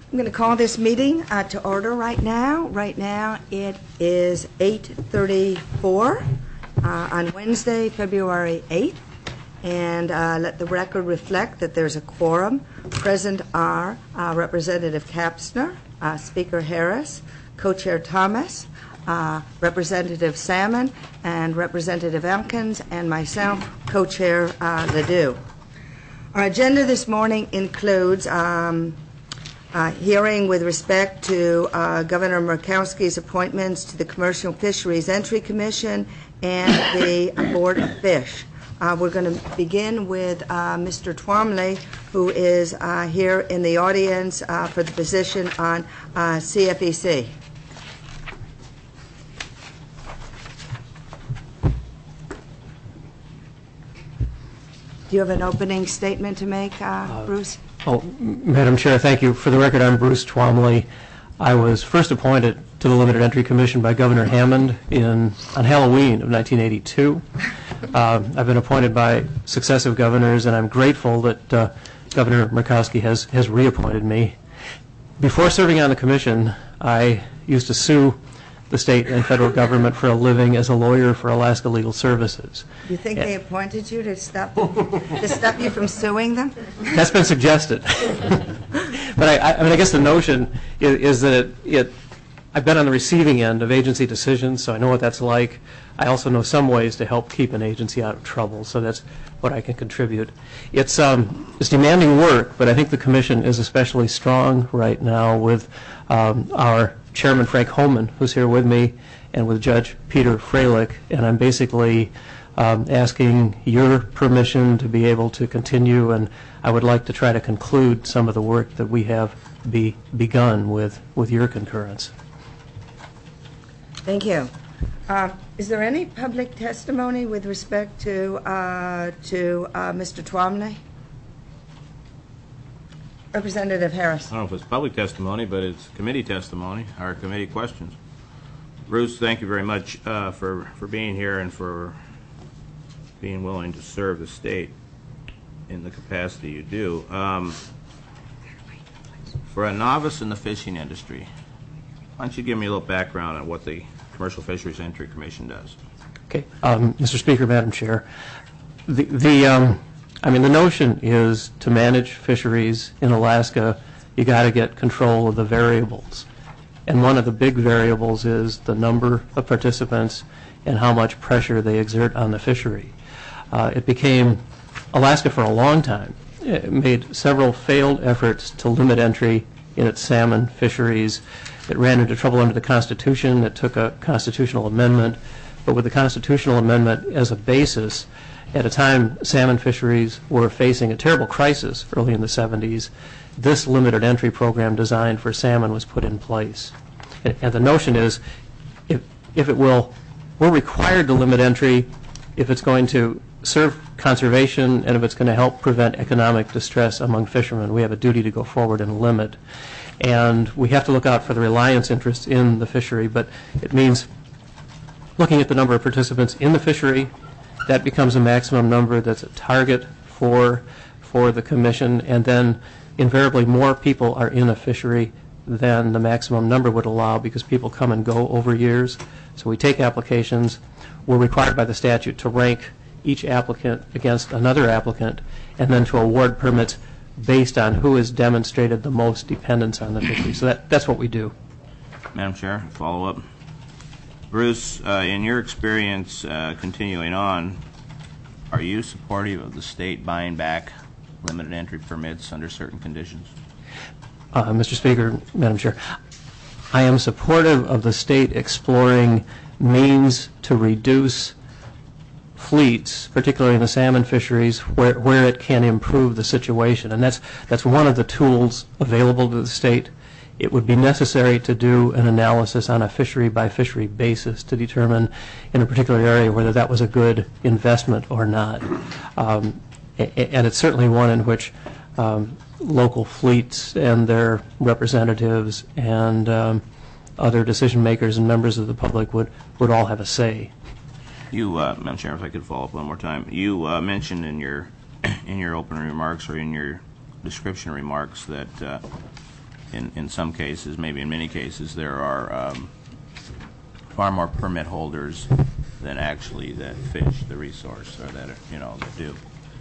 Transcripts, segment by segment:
I'm going to call this meeting to order right now. Right now it is 8:34 on Wednesday, February 8th. And let the record reflect that there's a quorum. Present are Representative Kapsner, Speaker Harris, Co-Chair Thomas, Representative Salmon, and Representative Elkins, and myself, Co-Chair Ledoux. Our agenda this morning includes hearing with respect to Governor Murkowski's appointments to the Commercial Fisheries Entry Commission and the Board of Fish. We're going to begin with Mr. Twomley, who is here in the audience for the position on CFEC. Do you have an opening statement to make, Bruce? Madam Chair, thank you. For the record, I'm Bruce Twomley. I was first appointed to the Limited Entry Commission by Governor Hammond on Halloween of 1982. I've been appointed by successive governors, and I'm grateful that Governor Murkowski has reappointed me. Before serving on the commission, I used to sue the state and federal government for a living as a lawyer for Alaska Legal Services. Do you think they appointed you to stop you from suing them? That's been suggested. But I guess the notion is that I've been on the receiving end of agency decisions, so I know what that's like. I also know some ways to help keep an agency out of trouble, so that's what I can contribute. It's demanding work, but I think the commission is especially strong right now with our Chairman Frank Holman, who's here with me, and with Judge Peter Freilich, and I'm basically asking your permission to be able to continue, and I would like to try to conclude some of the work that we have begun with your concurrence. Thank you. Is there any public testimony with respect to Mr. Twomley? Representative Harris. I don't know if it's public testimony, but it's committee testimony, or committee questions. Bruce, thank you very much for being here and for being willing to serve the state in the capacity you do. For a novice in the fishing industry, why don't you give me a little background on what the Commercial Fisheries Entry Commission does? Okay, Mr. Speaker, Madam Chair, the notion is to manage fisheries in Alaska, you got to get control of the variables. And one of the big variables is the number of participants and how much pressure they exert on the fishery. Alaska for a long time made several failed efforts to limit entry in its salmon fisheries. It ran into trouble under the Constitution. It took a constitutional amendment. But with the constitutional amendment as a basis, at a time salmon fisheries were facing a terrible crisis early in the 70s, this limited entry program designed for salmon was put in place. And the notion is, we're required to limit entry if it's going to serve conservation and if it's going to help prevent economic distress among fishermen. We have a duty to go forward and limit. And we have to look out for the reliance interests in the fishery, but it means looking at the number of participants in the fishery. That becomes a maximum number that's a target for the commission, and then invariably more people are in a fishery than the maximum number would allow because people come and go over years. So we take applications. We're required by the statute to rank each applicant against another applicant and then to award permits based on who has demonstrated the most dependence on the fishery. So that's what we do. Madam Chair, follow up. Bruce, in your experience continuing on, are you supportive of the state buying back limited entry permits under certain conditions? Mr. Speaker, Madam Chair, I am supportive of the state exploring means to reduce fleets, particularly in the salmon fisheries, where it can improve the situation. And that's one of the tools available to the state. It would be necessary to do an analysis on a fishery-by-fishery basis to determine in a particular area whether that was a good investment or not. And it's certainly one in which local fleets and their representatives and other decision makers and members of the public would all have a say. You, Madam Chair, if I could follow up one more time. You mentioned in your opening remarks or in your description remarks that in some cases, maybe in many cases, there are far more permit holders than actually that fish the resource, or that that do.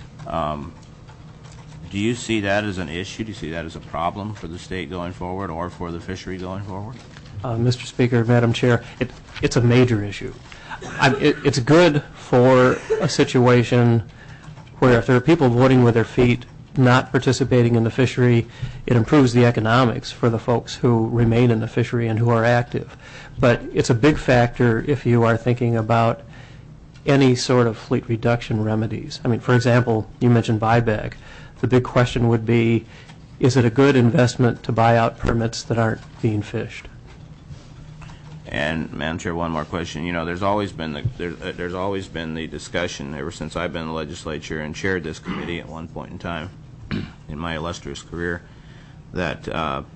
Do you see that as an issue? Do you see that as a problem for the state going forward, or for the fishery going forward? Mr. Speaker, Madam Chair, it's a major issue. It's good for a situation where if there are people voting with their feet, not participating in the fishery, it improves the economics for the folks who remain in the fishery and who are active. But it's a big factor if you are thinking about any sort of fleet reduction remedies. I mean, for example, you mentioned buyback. The big question would be, is it a good investment to buy out permits that aren't being fished? And Madam Chair, one more question. There's always been the discussion ever since I've been in the legislature and chaired this committee at one point in time in my illustrious career, that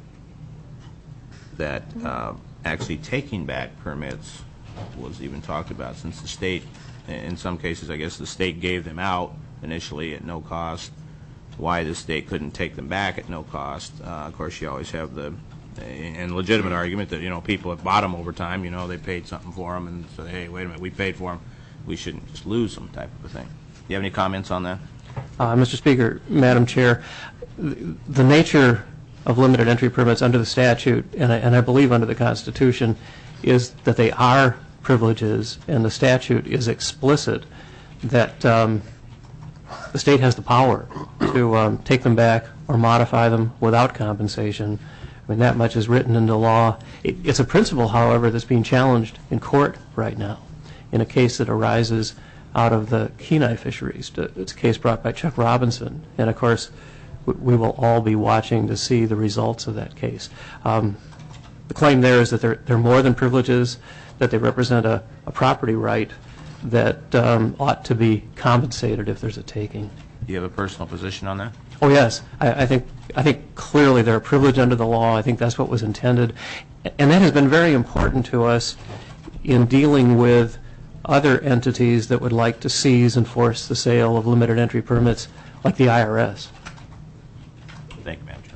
actually taking back permits was even talked about, since the state, in some cases, I guess the state gave them out initially at no cost. Why the state couldn't take them back at no cost? Of course, you always have the legitimate argument that people have bought them over time. They paid something for them, and so hey, wait a minute, we paid for them, we shouldn't just lose them, type of a thing. Do you have any comments on that? Mr. Speaker, Madam Chair, the nature of limited entry permits under the statute, and I believe under the Constitution, is that they are privileges, and the statute is explicit that the state has the power to take them back or modify them without compensation. I mean, that much is written into law. It's a principle, however, that's being challenged in court right now in a case that arises out of the Kenai fisheries. It's a case brought by Chuck Robinson, and of course we will all be watching to see the results of that case. The claim there is that they're more than privileges, that they represent a property right that ought to be compensated if there's a taking. Do you have a personal position on that? Oh yes, I think clearly they're a privilege under the law. I think that's what was intended, and that has been very important to us in dealing with other entities that would like to seize and force the sale of limited entry permits, like the IRS. Thank you, Madam Chair.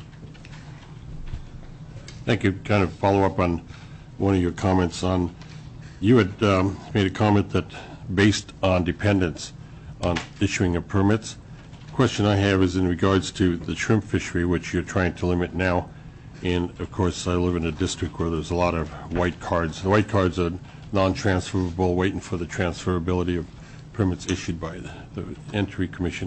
Thank you. Kind of follow up on one of your comments on, you had made a comment that based on dependence on issuing of permits. The question I have is in regards to the shrimp fishery, which you're trying to limit now. And of course, I live in a district where there's a lot of white cards. The white cards are non-transferable, waiting for the transferability of permits issued by the Entry Commission.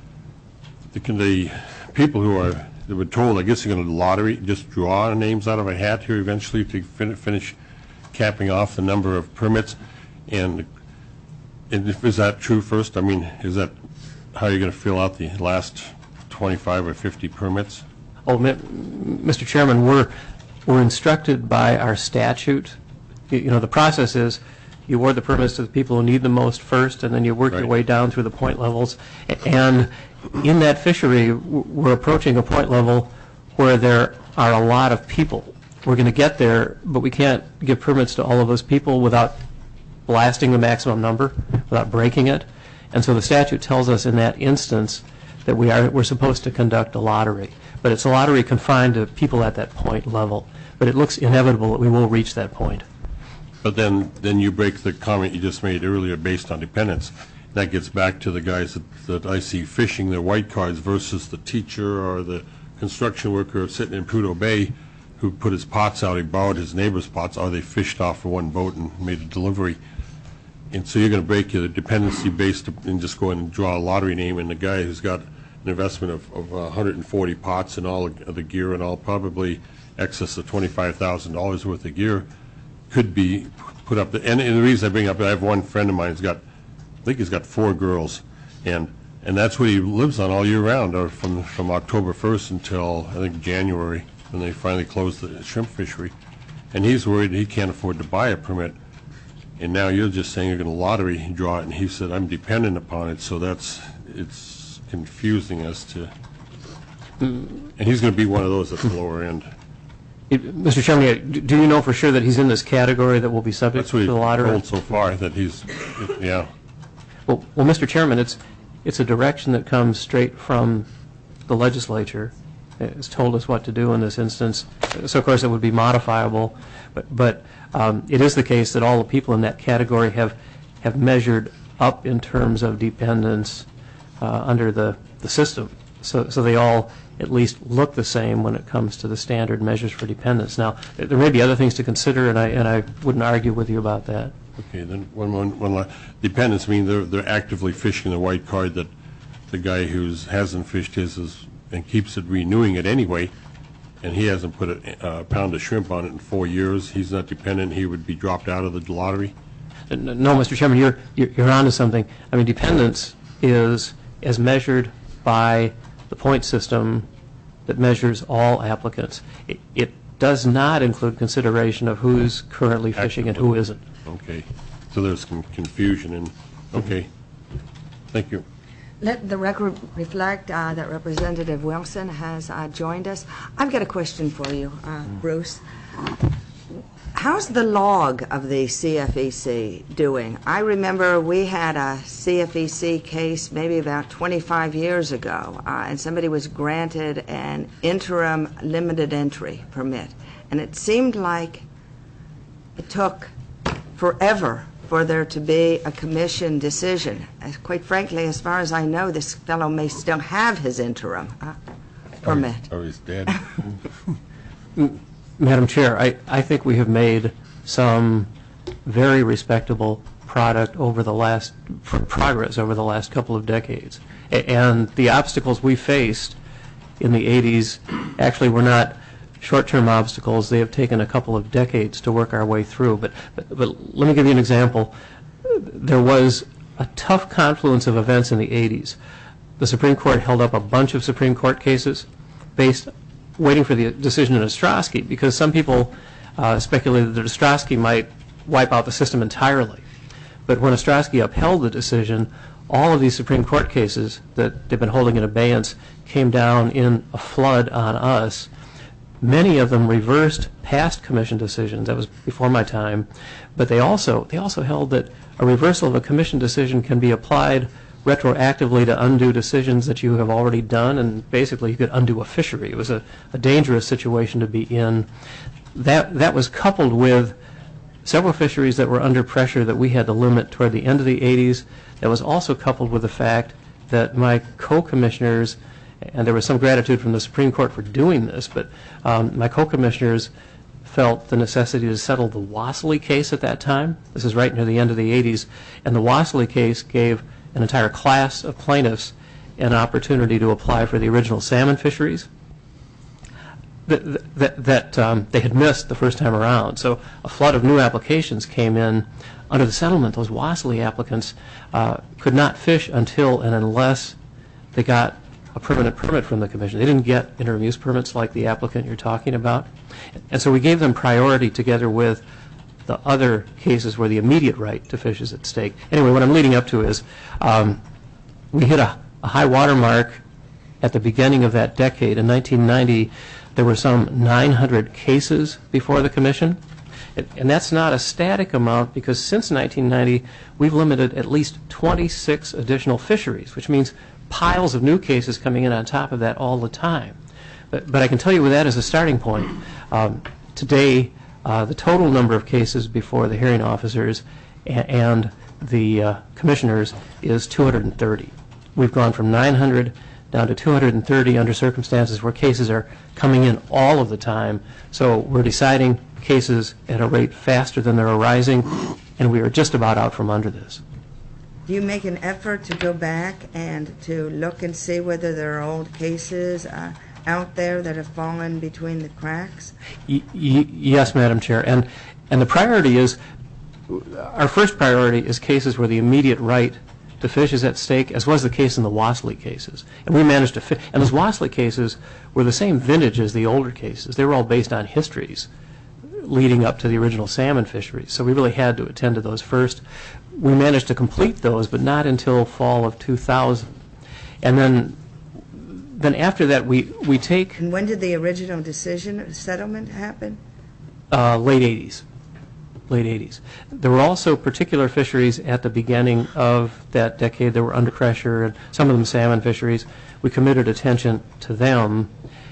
The people who were told, I guess, you're going to lottery, just draw names out of a hat here eventually to finish capping off the number of permits. And is that true first? I mean, is that how you're going to fill out the last 25 or 50 permits? Oh, Mr. Chairman, we're instructed by our statute. The process is you award the permits to the people who need the most first, and then you work your way down through the point levels. And in that fishery, we're approaching a point level where there are a lot of people. We're going to get there, but we can't give permits to all of those people without blasting the maximum number, without breaking it. And so the statute tells us in that instance that we're supposed to conduct a lottery. But it's a lottery confined to people at that point level. But it looks inevitable that we will reach that point. But then you break the comment you just made earlier based on dependence. That gets back to the guys that I see fishing their white cards versus the teacher or the construction worker sitting in Prudhoe Bay who put his pots out, he borrowed his neighbor's pots, or they fished off of one boat and made a delivery. And so you're going to break your dependency based and just go and draw a lottery name, and the guy who's got an investment of 140 pots and all of the gear and all, probably excess of $25,000 worth of gear, could be put up. And the reason I bring up, I have one friend of mine who's got, I think he's got 4 girls, and that's what he lives on all year round, or from October 1st until I think January, when they finally closed the shrimp fishery. And he's worried he can't afford to buy a permit. And now you're just saying you're going to lottery draw it, and he said I'm dependent upon it, so it's confusing as to. And he's going to be one of those at the lower end. Mr. Chairman, do you know for sure that he's in this category that will be subject to the lottery? That's what he's told so far, that he's, yeah. Well, Mr. Chairman, it's a direction that comes straight from the legislature, has told us what to do in this instance. So, of course, it would be modifiable, but it is the case that all the people in that category have measured up in terms of dependence under the system. So they all at least look the same when it comes to the standard measures for dependence. Now, there may be other things to consider, and I wouldn't argue with you about that. Okay, then one last. Dependents mean they're actively fishing the white card that the guy who hasn't fished his and keeps it renewing it anyway, and he hasn't put a pound of shrimp on it in 4 years. He's not dependent. He would be dropped out of the lottery. No, Mr. Chairman, you're on to something. I mean, dependence is as measured by the point system that measures all applicants. It does not include consideration of who's currently fishing and who isn't. Okay, so there's some confusion, and okay, thank you. Let the record reflect that Representative Wilson has joined us. I've got a question for you, Bruce. How's the log of the CFEC doing? I remember we had a CFEC case maybe about 25 years ago, and somebody was granted an interim limited entry permit. And it seemed like it took forever for there to be a commission decision. Quite frankly, as far as I know, this fellow may still have his interim permit. Oh, he's dead. Madam Chair, I think we have made some very respectable progress over the last couple of decades. And the obstacles we faced in the 80s actually were not short-term obstacles. They have taken a couple of decades to work our way through. But let me give you an example. There was a tough confluence of events in the 80s. The Supreme Court held up a bunch of Supreme Court cases waiting for the decision in Ostrowski, because some people speculated that Ostrowski might wipe out the system entirely. But when Ostrowski upheld the decision, all of these Supreme Court cases that they've been holding in abeyance came down in a flood on us. Many of them reversed past commission decisions. That was before my time. But they also held that a reversal of a commission decision can be applied retroactively to undo decisions that you have already done, and basically you could undo a fishery. It was a dangerous situation to be in. That was coupled with several fisheries that were under pressure that we had to limit toward the end of the 80s. That was also coupled with the fact that my co-commissioners, and there was some gratitude from the Supreme Court for doing this, but my co-commissioners felt the necessity to settle the Wassley case at that time. This is right near the end of the 80s. And the Wassley case gave an entire class of plaintiffs an opportunity to apply for the original salmon fisheries that they had missed the first time around. So a flood of new applications came in. Under the settlement, those Wassley applicants could not fish until and unless they got a permanent permit from the commission. They didn't get interim use permits like the applicant you're talking about. And so we gave them priority together with the other cases where the immediate right to fish is at stake. Anyway, what I'm leading up to is we hit a high water mark at the beginning of that decade. In 1990, there were some 900 cases before the commission. And that's not a static amount, because since 1990, we've limited at least 26 additional fisheries, which means piles of new cases coming in on top of that all the time. But I can tell you with that as a starting point, today, the total number of cases before the hearing officers and the commissioners is 230. We've gone from 900 down to 230 under circumstances where cases are coming in all of the time. So we're deciding cases at a rate faster than they're arising, and we are just about out from under this. Do you make an effort to go back and to look and see whether there are old cases out there that have fallen between the cracks? Yes, Madam Chair. And the priority is, our first priority is cases where the immediate right to fish is at stake, as was the case in the Wassley cases. And we managed to fish. And those Wassley cases were the same vintage as the older cases. They were all based on histories leading up to the original salmon fisheries. So we really had to attend to those first. We managed to complete those, but not until fall of 2000. And then after that, we take... And when did the original decision settlement happen? Late 80s. Late 80s. There were also particular fisheries at the beginning of that decade that were under pressure, and some of them salmon fisheries. We committed attention to them,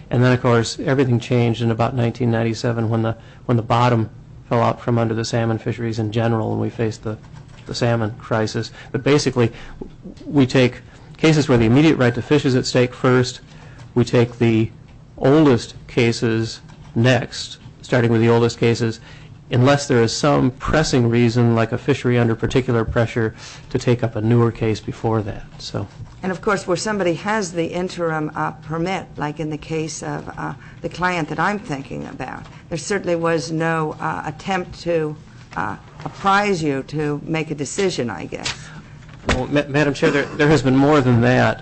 And then, of course, everything changed in about 1997 when the bottom fell out from under the salmon fisheries in general, and we faced the salmon crisis. But basically, we take cases where the immediate right to fish is at stake first. We take the oldest cases next, starting with the oldest cases, unless there is some pressing reason, like a fishery under particular pressure, to take up a newer case before that. So. And of course, where somebody has the interim permit, like in the case of the client that I'm thinking about, there certainly was no attempt to apprise you to make a decision, I guess. Well, Madam Chair, there has been more than that.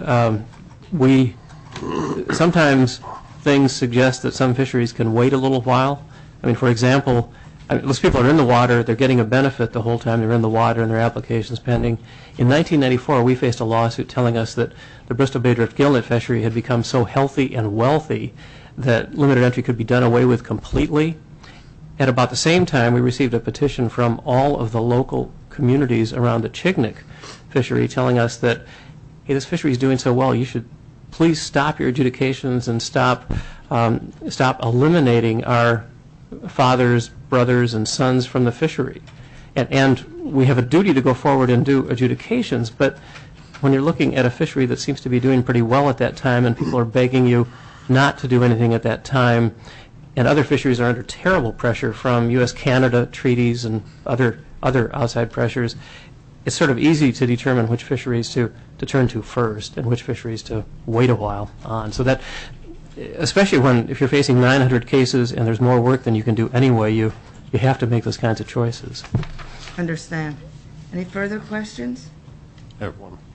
Sometimes things suggest that some fisheries can wait a little while. I mean, for example, those people are in the water, they're getting a benefit the whole time they're in the water and their application's pending. In 1994, we faced a lawsuit telling us that the Bristol Bay Drift gillnet fishery had become so healthy and wealthy that limited entry could be done away with completely. At about the same time, we received a petition from all of the local communities around the Chignik fishery telling us that, hey, this fishery is doing so well, you should please stop your adjudications and stop eliminating our fathers, brothers, and sons from the fishery. And we have a duty to go forward and do adjudications, but when you're looking at a fishery that seems to be doing pretty well at that time and people are begging you not to do anything at that time, and other fisheries are under terrible pressure from U.S.-Canada treaties and other outside pressures, it's sort of easy to determine which fisheries to turn to first and which fisheries to wait a while on. So that, especially if you're facing 900 cases and there's more work than you can do anyway, you have to make those kinds of choices. Understand. Any further questions? I have one.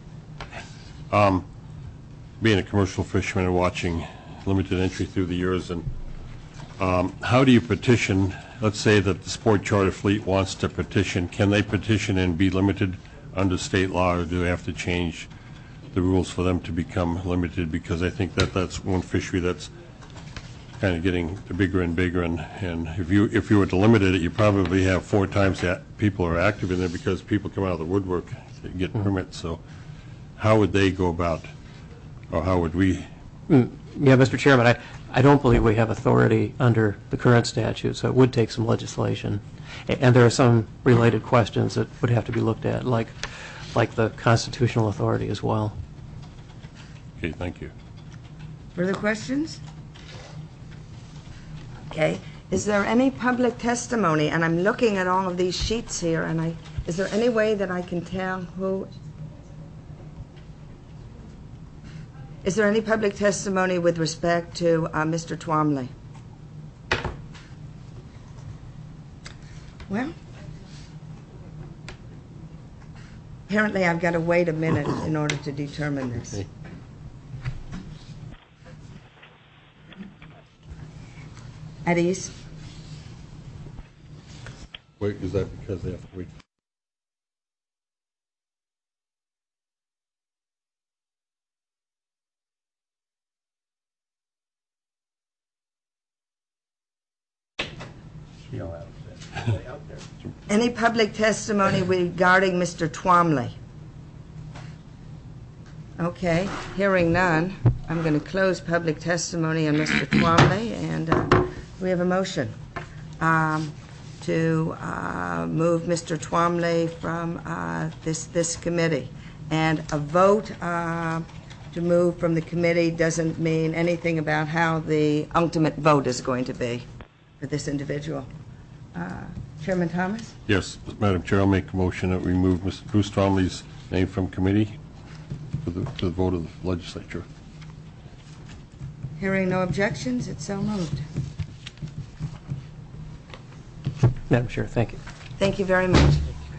Being a commercial fisherman and watching limited entry through the years, and how do you petition? Let's say that the Sport Charter Fleet wants to petition. Can they petition and be limited under state law, or do they have to change the rules for them to become limited? Because I think that's one fishery that's kind of getting bigger and bigger, and if you were to limit it, you probably have 4 times that people are active in there because people come out of the woodwork to get permits. So how would they go about, or how would we? Yeah, Mr. Chairman, I don't believe we have authority under the current statute, so it would take some legislation. And there are some related questions that would have to be looked at, like the constitutional authority as well. Okay, thank you. Further questions? Okay. Is there any public testimony? And I'm looking at all of these sheets here, and is there any way that I can tell who? Is there any public testimony with respect to Mr. Twomley? Well, apparently I've got to wait a minute in order to determine this. Okay. At ease? Wait, is that because they have to wait? Any public testimony regarding Mr. Twomley? Okay, hearing none, I'm going to close public testimony on Mr. Twomley, and we have a motion to move Mr. Twomley from this committee. And a vote to move from the committee doesn't mean anything about how the ultimate vote is going to be for this individual. Chairman Thomas? Yes, Madam Chair, I'll make a motion that we move Mr. Bruce Twomley's name from committee to the vote of the legislature. Hearing no objections, it's so moved. Madam Chair, thank you. Thank you very much.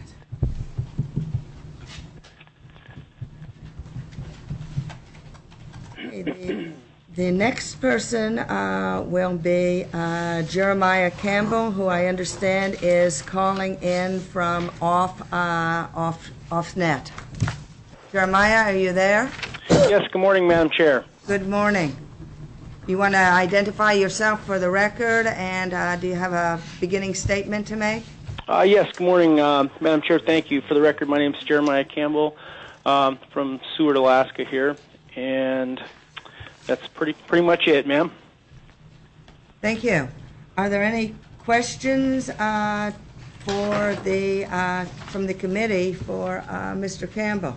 The next person will be Jeremiah Campbell, who I understand is calling in from off net. Jeremiah, are you there? Yes, good morning, Madam Chair. Good morning. You want to identify yourself for the record, and do you have a beginning statement to make? Yes, good morning, Madam Chair. Thank you. For the record, my name is Jeremiah Campbell from Seward, Alaska here, and that's pretty much it, ma'am. Thank you. Are there any questions from the committee for Mr. Campbell?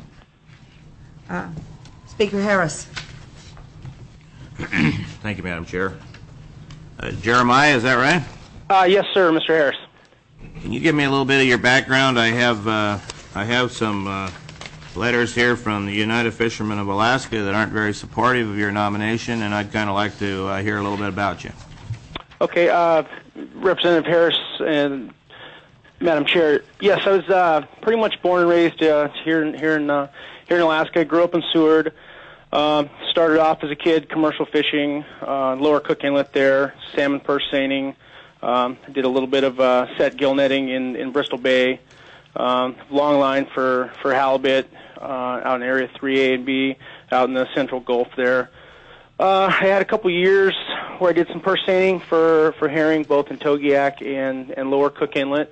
Speaker Harris. Thank you, Madam Chair. Jeremiah, is that right? Yes, sir, Mr. Harris. Can you give me a little bit of your background? I have some letters here from the United Fishermen of Alaska that aren't very supportive of your nomination, and I'd kind of like to hear a little bit about you. Okay, Representative Harris and Madam Chair. Yes, I was pretty much born and raised here in Alaska. Grew up in Seward. Started off as a kid commercial fishing, Lower Cook Inlet there, salmon purse seining. Did a little bit of set gill netting in Bristol Bay. Long line for halibut out in Area 3A and B, out in the Central Gulf there. I had a couple years where I did some purse seining for herring, both in Togiak and Lower Cook Inlet.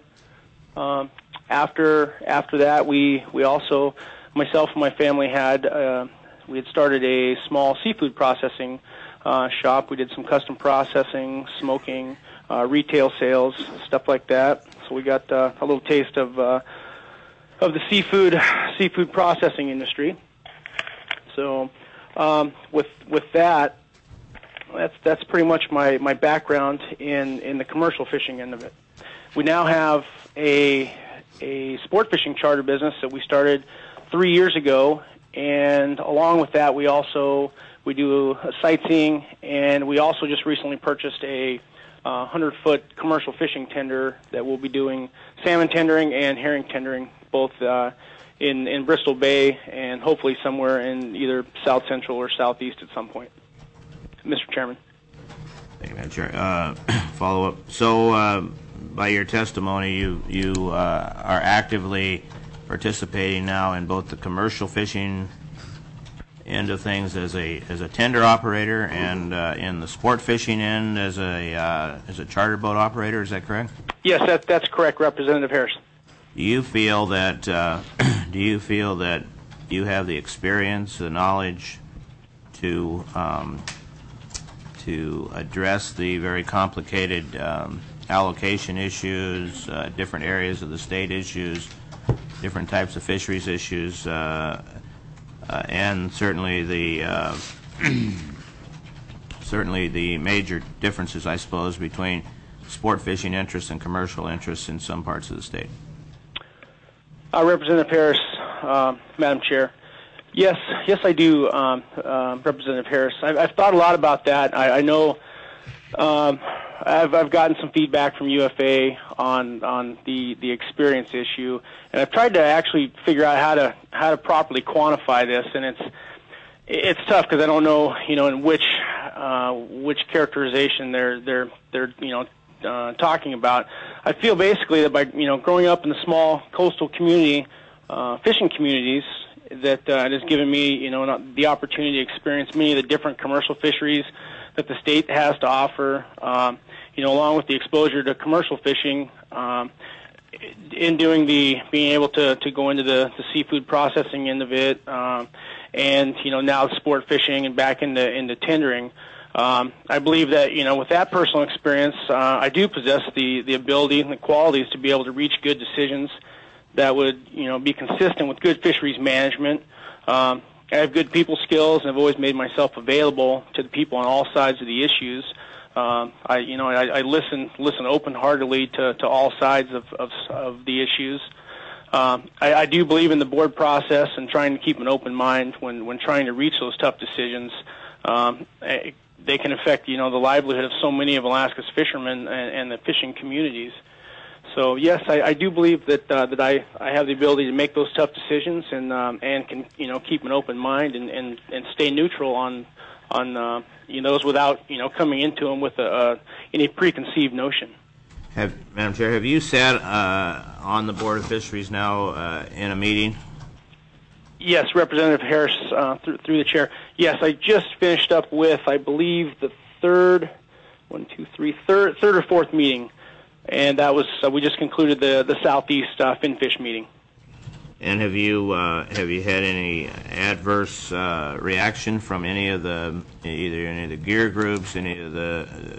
After that, we also, myself and my family we had started a small seafood processing shop. We did some custom processing, smoking, retail sales, stuff like that. So we got a little taste of the seafood processing industry. So with that, that's pretty much my background in the commercial fishing end of it. We now have a sport fishing charter business that we started 3 years ago, and along with that, we do sightseeing, and we also just recently purchased a 100-foot commercial fishing tender that will be doing salmon tendering and herring tendering, both in Bristol Bay and hopefully somewhere in either South Central or Southeast at some point. Mr. Chairman. Thank you, Madam Chair. Follow up. So, by your testimony, you are actively participating now in both the commercial fishing end of things as a tender operator and in the sport fishing end as a charter boat operator. Is that correct? Yes, that's correct, Representative Harris. Do you feel that you have the experience, the knowledge to address the very complicated allocation issues, different areas of the state issues, different types of fisheries issues, and certainly the major differences, I suppose, between sport fishing interests and commercial interests in some parts of the state? Representative Harris, Madam Chair. Yes, I do, Representative Harris. I've thought a lot about that. I know I've gotten some feedback from UFA on the experience issue, and I've tried to actually figure out how to properly quantify this, and it's tough because I don't know, in which characterization they're talking about. I feel basically that by growing up in the small coastal community, fishing communities, that it has given me the opportunity to experience many of the different commercial fisheries that the state has to offer. Along with the exposure to commercial fishing, in being able to go into the seafood processing end of it, and now sport fishing and back into tendering. I believe that with that personal experience, I do possess the ability and the qualities to be able to reach good decisions that would be consistent with good fisheries management. I have good people skills, and I've always made myself available to the people on all sides of the issues. I listen open-heartedly to all sides of the issues. I do believe in the board process and trying to keep an open mind when trying to reach those tough decisions. They can affect the livelihood of so many of Alaska's fishermen and the fishing communities. So yes, I do believe that I have the ability to make those tough decisions and can keep an open mind and stay neutral on those without coming into them with any preconceived notion. Madam Chair, have you sat on the Board of Fisheries now in a meeting? Yes, Representative Harris, through the chair. Yes, I just finished up with, I believe, the third or fourth meeting, and that was we just concluded the Southeast Finfish meeting. And have you had any adverse reaction from either any of the gear groups, any of the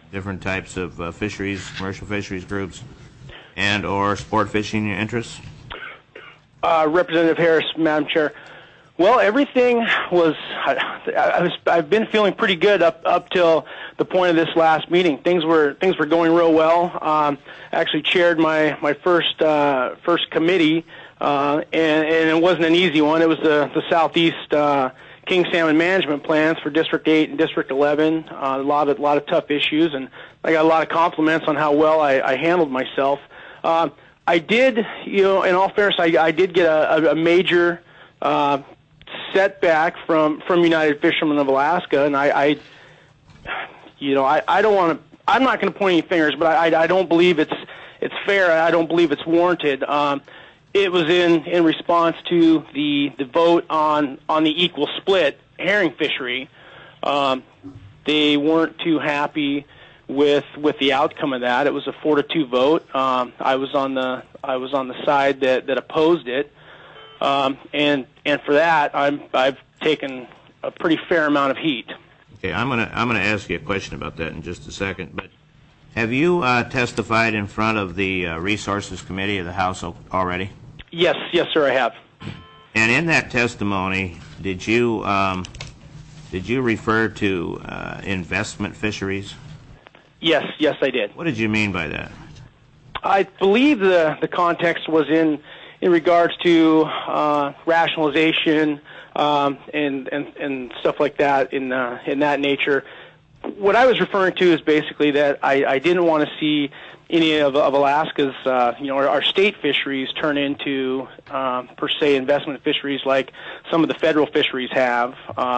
different types of fisheries, commercial fisheries groups, and or sport fishing interests? Representative Harris, Madam Chair. Well, everything was. I've been feeling pretty good up till the point of this last meeting. Things were going real well. Actually chaired my first committee, and it wasn't an easy one. It was the Southeast King Salmon Management Plans for District 8 and District 11. A lot of tough issues, and I got a lot of compliments on how well I handled myself. I did, in all fairness, I did get a major setback from United Fishermen of Alaska, and I don't want to. I'm not going to point any fingers, but I don't believe it's fair. I don't believe it's warranted. It was in response to the vote on the equal split herring fishery. They weren't too happy with the outcome of that. It was a 4-2 vote. I was on the side that opposed it, and for that I've taken a pretty fair amount of heat. Okay, I'm gonna ask you a question about that in just a second. But have you testified in front of the Resources Committee of the House already? Yes, sir, I have. And in that testimony, did you refer to investment fisheries? Yes, I did. What did you mean by that? I believe the context was in regards to rationalization and stuff like that in that nature. What I was referring to is basically that I didn't want to see any of Alaska's our state fisheries turn into per se investment fisheries like some of the federal fisheries have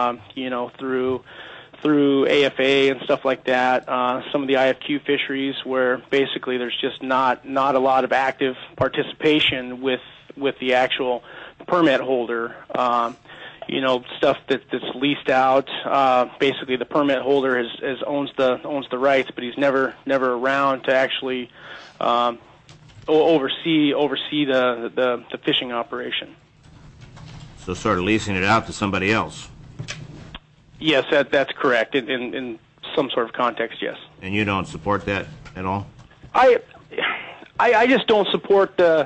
through AFA and stuff like that. Some of the IFQ fisheries where basically there's just not a lot of active participation with the actual permit holder. Stuff that's leased out. Basically, the permit holder owns the rights, but he's never around to actually oversee the fishing operation. So sort of leasing it out to somebody else. Yes, that's correct. In some sort of context, yes. And you don't support that at all? I just don't support the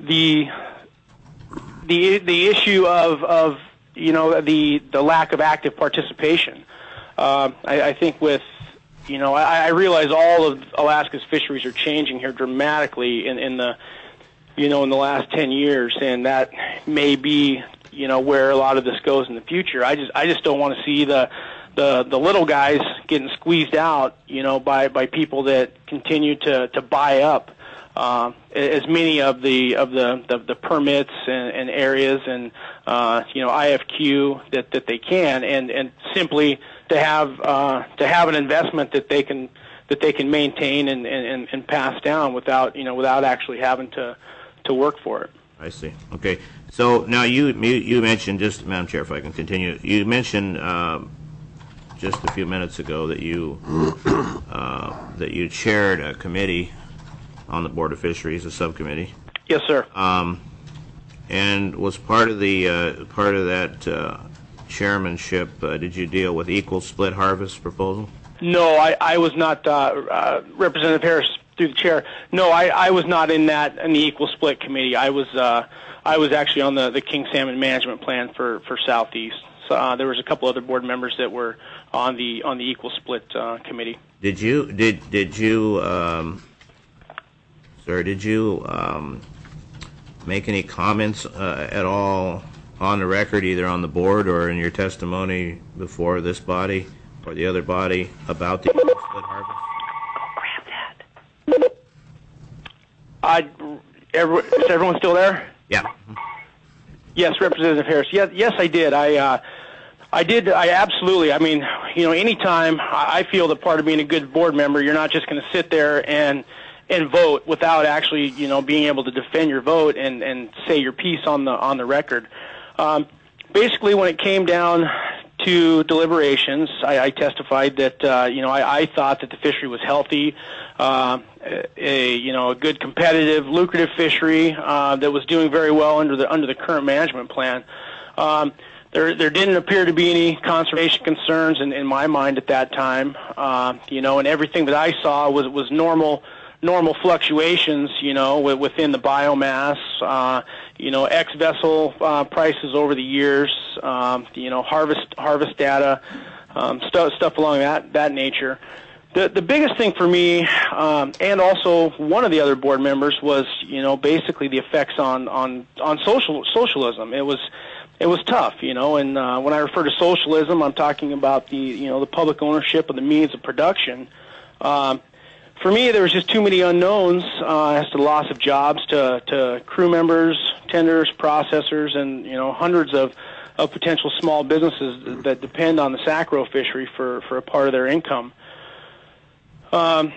issue of the lack of active participation. I think with I realize all of Alaska's fisheries are changing here dramatically in the last 10 years, and that may be where a lot of this goes in the future. I just don't want to see the little guys getting squeezed out, by people that continue to buy up as many of the permits and areas and IFQ that they can, and simply to have an investment that they can maintain and pass down without actually having to work for it. I see. Okay. So now you mentioned, just Madam Chair, if I can continue, you mentioned just a few minutes ago that you chaired a committee on the Board of Fisheries, a subcommittee. Yes, sir. And was part of that chairmanship? Did you deal with equal split harvest proposal? No, I was not. Representative Harris, through the chair. No, I was not in the equal split committee. I was actually on the King Salmon Management Plan for Southeast. So there was a couple other board members that were on the equal split committee. Did you make any comments at all on the record, either on the board or in your testimony before this body or the other body, about the equal split harvest? Is everyone still there? Yeah. Yes, Representative Harris. Yes, I did. I did. I absolutely. I mean, anytime I feel that part of being a good board member, you're not just going to sit there and vote without actually, being able to defend your vote and say your piece on the record. Basically, when it came down to deliberations, I testified that I thought that the fishery was healthy, a good, competitive, lucrative fishery that was doing very well under the current management plan. there didn't appear to be any conservation concerns in my mind at that time. And everything that I saw was normal fluctuations, within the biomass, ex-vessel prices over the years, harvest data, stuff along that nature. The biggest thing for me, and also one of the other board members, was basically the effects on socialism. It was tough, and when I refer to socialism, I'm talking about the public ownership of the means of production. For me, there was just too many unknowns as to the loss of jobs to crew members, tenders, processors, and hundreds of potential small businesses that depend on the Sacro fishery for a part of their income. And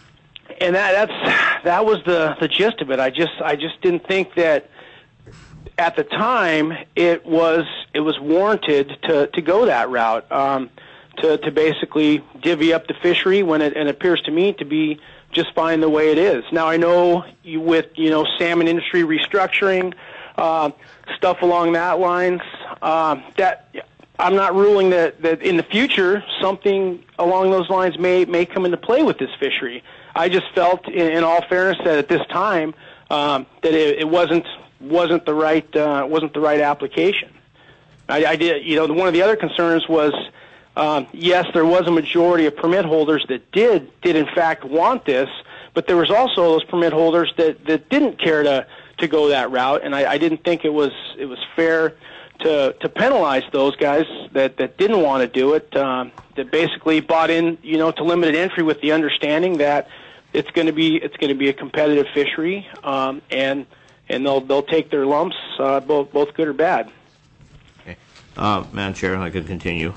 that was the gist of it. I just didn't think that at the time it was warranted to go that route. To basically divvy up the fishery when it appears to me to be just fine the way it is. Now I know with salmon industry restructuring, stuff along that lines, that I'm not ruling that in the future something along those lines may come into play with this fishery. I just felt, in all fairness, that at this time that it wasn't the right application. I did. One of the other concerns was. Yes, there was a majority of permit holders that did in fact want this, but there was also those permit holders that didn't care to go that route, and I didn't think it was fair to penalize those guys that didn't want to do it, that basically bought in to limited entry with the understanding that it's going to be a competitive fishery, and they'll take their lumps, both good or bad. Okay, Madam Chair, I could continue.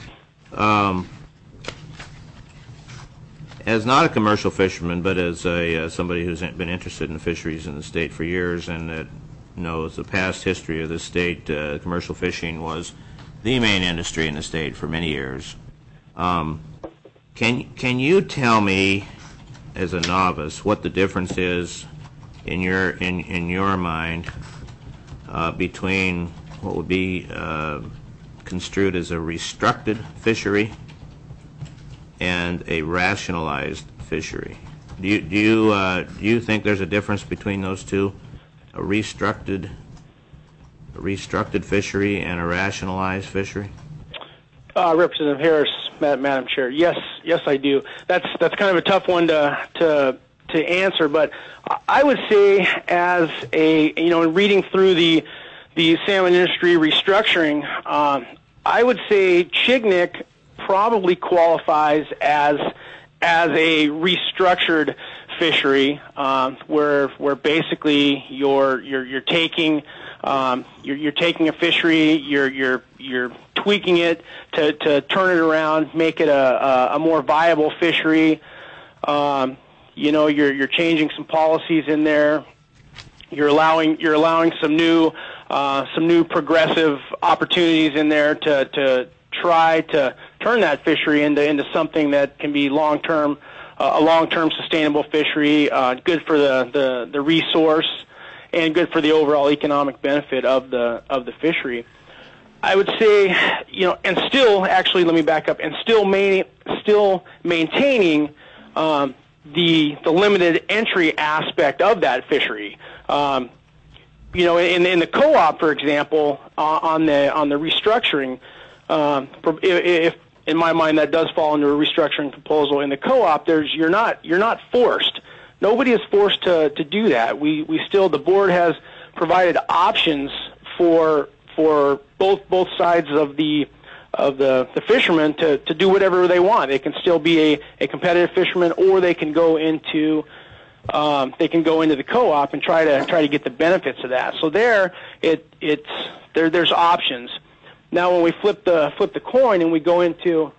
As not a commercial fisherman, but as somebody who's been interested in fisheries in the state for years and that knows the past history of the state, commercial fishing was the main industry in the state for many years. Can you tell me, as a novice, what the difference is in your mind between what would be construed as a restricted fishery and a rationalized fishery? Do you think there's a difference between those two, a restricted fishery and a rationalized fishery? Representative Harris, Madam Chair, yes, I do. That's kind of a tough one to answer, but I would say, as in reading through the salmon industry restructuring, I would say Chignik probably qualifies as a restructured fishery, where basically you're taking a fishery, you're tweaking it to turn it around, make it a more viable fishery. You're changing some policies in there. You're allowing some new progressive opportunities in there to try to turn that fishery into something that can be a long-term sustainable fishery, good for the resource and good for the overall economic benefit of the fishery. I would say, and still, actually, let me back up, and still maintaining the limited entry aspect of that fishery. In the co-op, for example, on the restructuring, if in my mind that does fall under a restructuring proposal, in the co-op, you're not forced. Nobody is forced to do that. We still, the board has provided options for both sides of the fishermen to do whatever they want. They can still be a competitive fisherman, or they can go into the co-op and try to get the benefits of that. So there's options. Now, when we flip the coin and we go into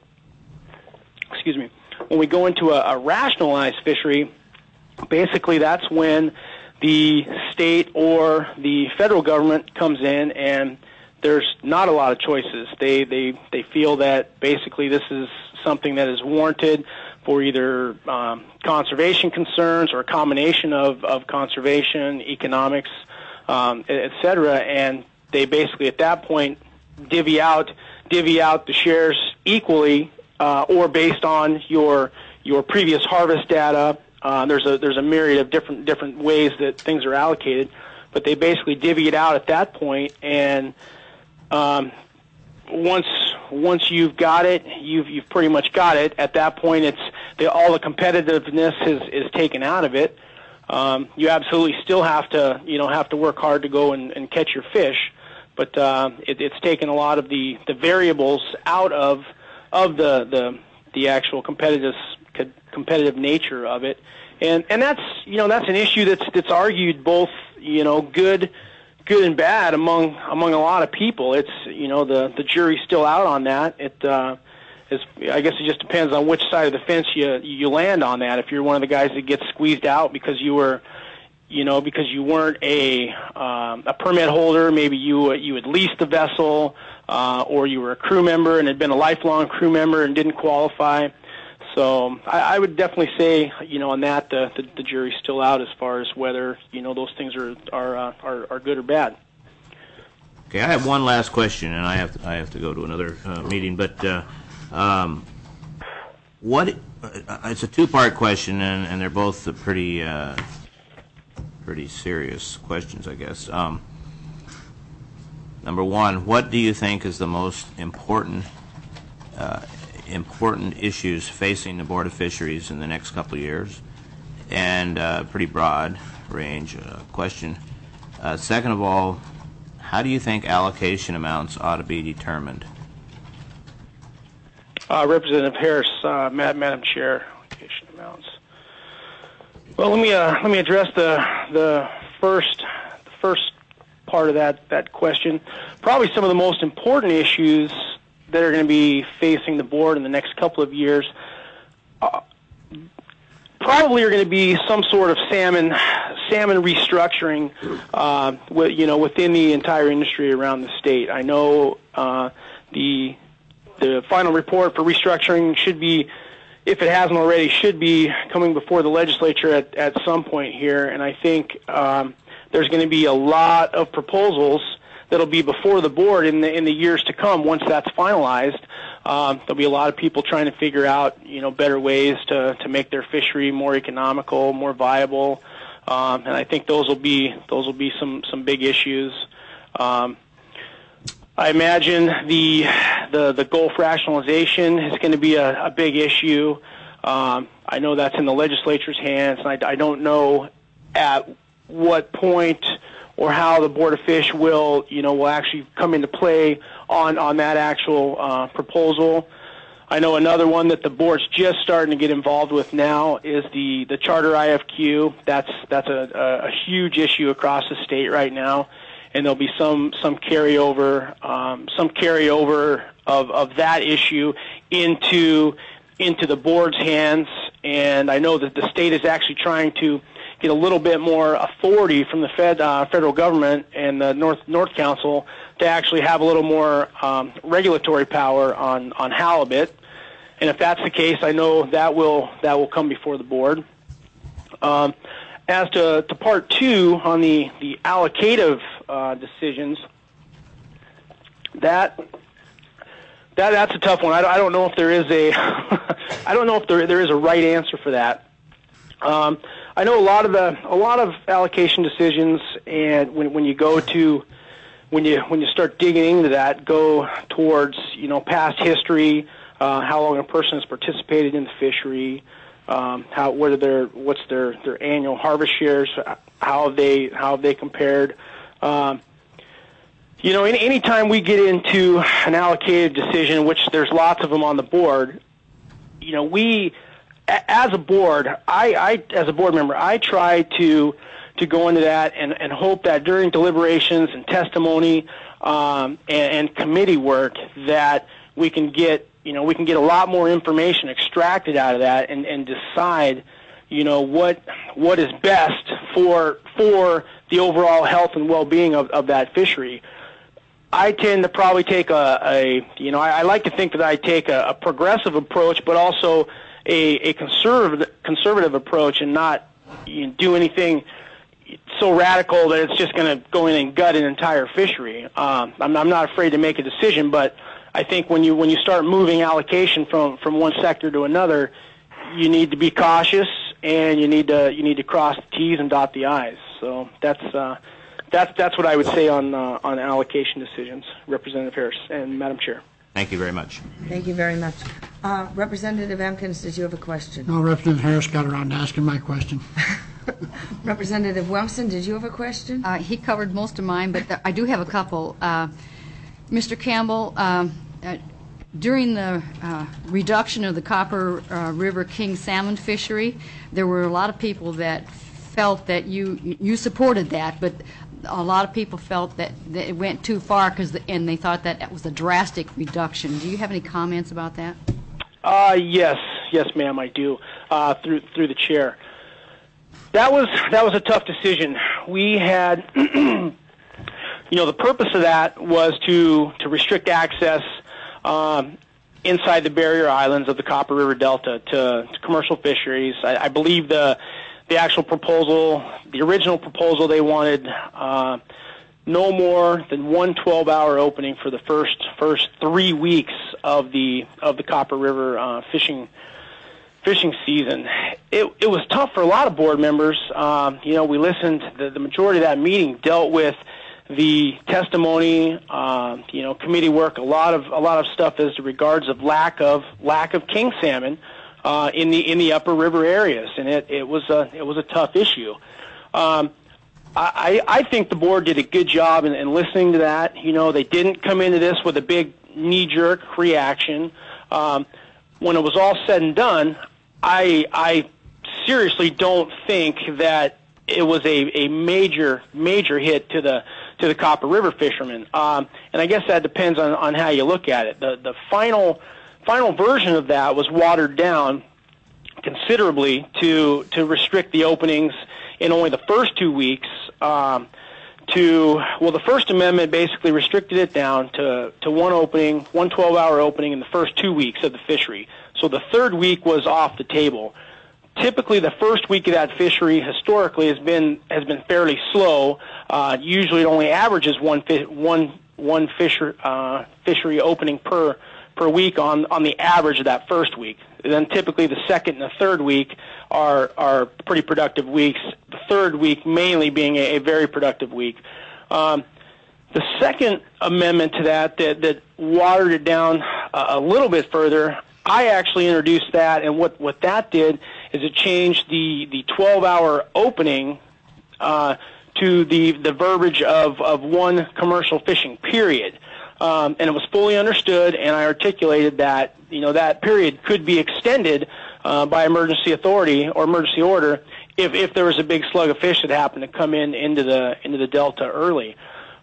a rationalized fishery, basically that's when the state or the federal government comes in and there's not a lot of choices. They feel that basically this is something that is warranted for either conservation concerns or a combination of conservation, economics, et cetera, and they basically at that point divvy out the shares equally, or based on your previous harvest data. There's a myriad of different ways that things are allocated, but they basically divvy it out at that point, and once you've got it, you've pretty much got it. At that point, all the competitiveness is taken out of it. You absolutely still have to work hard to go and catch your fish, but it's taken a lot of the variables out of the actual competitive nature of it, and that's an issue that's argued both good and bad among a lot of people. It's the jury's still out on that. I guess it just depends on which side of the fence you land on that. If you're one of the guys that gets squeezed out because you weren't a permit holder, maybe you had leased the vessel, or you were a crew member and had been a lifelong crew member and didn't qualify. So I would definitely say, on that, the jury's still out as far as whether those things are good or bad. Okay, I have one last question, and I have to go to another meeting. But it's a two-part question, and they're both pretty serious questions, I guess. Number one, what do you think is the most important issues facing the Board of Fisheries in the next couple of years? And pretty broad range question. Second of all, how do you think allocation amounts ought to be determined? Representative Harris, Madam Chair, allocation amounts. Well, let me address the first part of that question. Probably some of the most important issues that are going to be facing the board in the next couple of years probably are going to be some sort of salmon restructuring, within the entire industry around the state. I know the final report for restructuring should be, if it hasn't already, should be coming before the legislature at some point here, and I think there's going to be a lot of proposals that'll be before the board in the years to come. Once that's finalized, there'll be a lot of people trying to figure out better ways to make their fishery more economical, more viable, and I think those will be some big issues. I imagine the Gulf rationalization is going to be a big issue. I know that's in the legislature's hands, and I don't know at what point or how the Board of Fish will actually come into play on that actual proposal. I know another one that the board's just starting to get involved with now is the charter IFQ. That's a huge issue across the state right now, and there'll be some carryover of that issue into the board's hands. And I know that the state is actually trying to get a little bit more authority from the federal government and the North Council to actually have a little more regulatory power on halibut. And if that's the case, I know that will come before the board. As to part two on the allocative decisions, that's a tough one. I don't know if there is there is a right answer for that. I know a lot of allocation decisions, and when you start digging into that, go towards past history, how long a person has participated in the fishery, what's their annual harvest shares, how have they compared. Anytime we get into an allocated decision, which there's lots of them on the board, we, as a board, as a board member, I try to go into that and hope that during deliberations and testimony and committee work that we can get a lot more information extracted out of that and decide what is best for the overall health and well-being of that fishery. I tend to probably take I like to think that I take a progressive approach, but also a conservative approach, and not do anything so radical that it's just going to go in and gut an entire fishery. I'm not afraid to make a decision, but I think when you start moving allocation from one sector to another, you need to be cautious, and you need to cross the T's and dot the I's. So that's what I would say on allocation decisions, Representative Harris and Madam Chair. Thank you very much. Thank you very much. Representative Emkins, did you have a question? No, Representative Harris got around to asking my question. Representative Wilson, did you have a question? He covered most of mine, but I do have a couple. Mr. Campbell, during the reduction of the Copper River king salmon fishery, there were a lot of people that felt that you supported that, but a lot of people felt that it went too far and they thought that was a drastic reduction. Do you have any comments about that? Yes, ma'am, I do. Through the chair, that was a tough decision. We had, the purpose of that was to restrict access inside the barrier islands of the Copper River Delta to commercial fisheries. I believe the actual proposal, the original proposal, they wanted no more than one 12-hour opening for the first 3 weeks of the Copper River fishing season. It was tough for a lot of board members. We listened. The majority of that meeting dealt with the testimony, committee work, a lot of stuff as regards of lack of king salmon in the upper river areas, and it was a tough issue. I think the board did a good job in listening to that. They didn't come into this with a big knee-jerk reaction. When it was all said and done, I seriously don't think that it was a major hit to the Copper River fishermen. And I guess that depends on how you look at it. The final version of that was watered down considerably to restrict the openings in only the first 2 weeks. The First Amendment basically restricted it down to one opening, one 12-hour opening in the first 2 weeks of the fishery. So the third week was off the table. Typically, the first week of that fishery historically has been fairly slow. Usually, it only averages one fishery opening per week on the average of that first week. And then typically, the second and the third week are pretty productive weeks. The third week mainly being a very productive week. The second amendment to that watered it down a little bit further. I actually introduced that, and what that did is it changed the 12-hour opening to the verbiage of one commercial fishing period. And it was fully understood, and I articulated that that period could be extended by emergency authority or emergency order if there was a big slug of fish that happened to come into the delta early.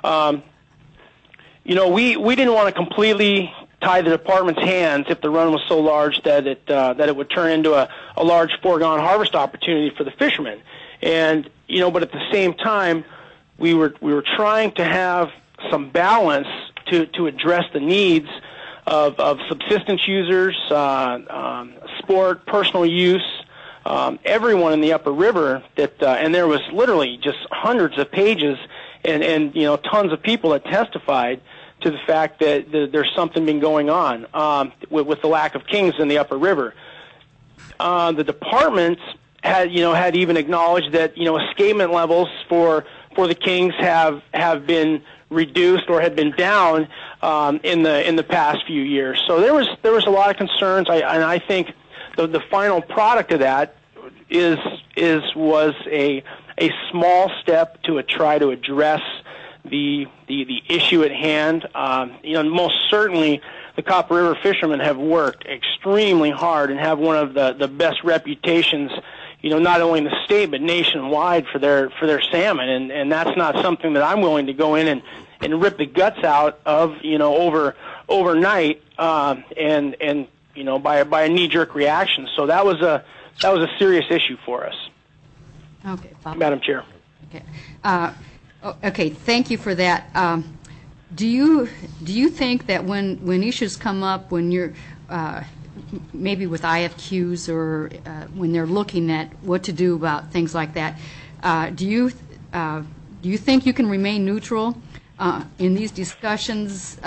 We didn't want to completely tie the department's hands if the run was so large that it would turn into a large foregone harvest opportunity for the fishermen. And but at the same time, we were trying to have some balance to address the needs of subsistence users, sport, personal use, everyone in the upper river. And there was literally just hundreds of pages and tons of people that testified to the fact that there's something been going on with the lack of kings in the upper river. The departments had even acknowledged that escapement levels for the kings have been reduced or had been down in the past few years. So there was a lot of concerns, and I think the final product of that was a small step to try to address the issue at hand. Most certainly the Copper River fishermen have worked extremely hard and have one of the best reputations, not only in the state but nationwide for their salmon, and that's not something that I'm willing to go in and rip the guts out of overnight and by a knee-jerk reaction. So that was a serious issue for us. Okay, Bob. Madam Chair. Okay. Okay, thank you for that. Do you think that when issues come up, when you're maybe with IFQs or when they're looking at what to do about things like that, do you do you think you can remain neutral in these discussions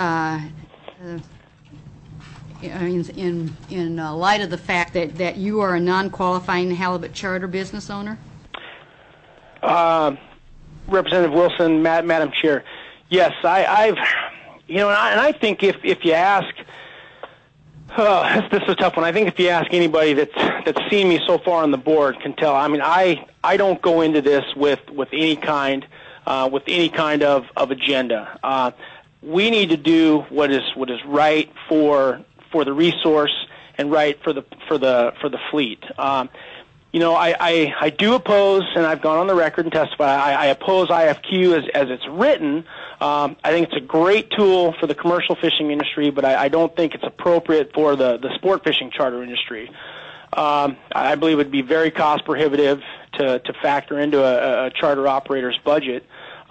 in light of the fact that you are a non-qualifying halibut charter business owner? Representative Wilson, Madam Chair, yes, I've, and I think if you ask, this is a tough one. I think if you ask anybody that's seen me so far on the board can tell. I mean, I don't go into this with any kind of agenda. We need to do what is right for the resource and right for the fleet. I do oppose, and I've gone on the record and testified, I oppose IFQ as it's written. I think it's a great tool for the commercial fishing industry, but I don't think it's appropriate for the sport fishing charter industry. I believe it would be very cost prohibitive to factor into a charter operator's budget.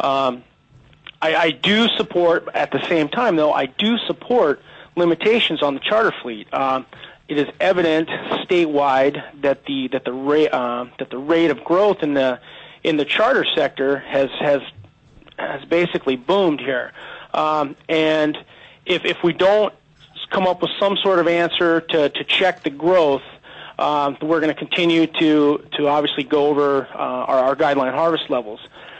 I do support, at the same time, though, I do support limitations on the charter fleet. It is evident statewide that the rate of growth in the charter sector has basically boomed here. And if we don't come up with some sort of answer to check the growth, we're going to continue to obviously go over our guideline harvest levels.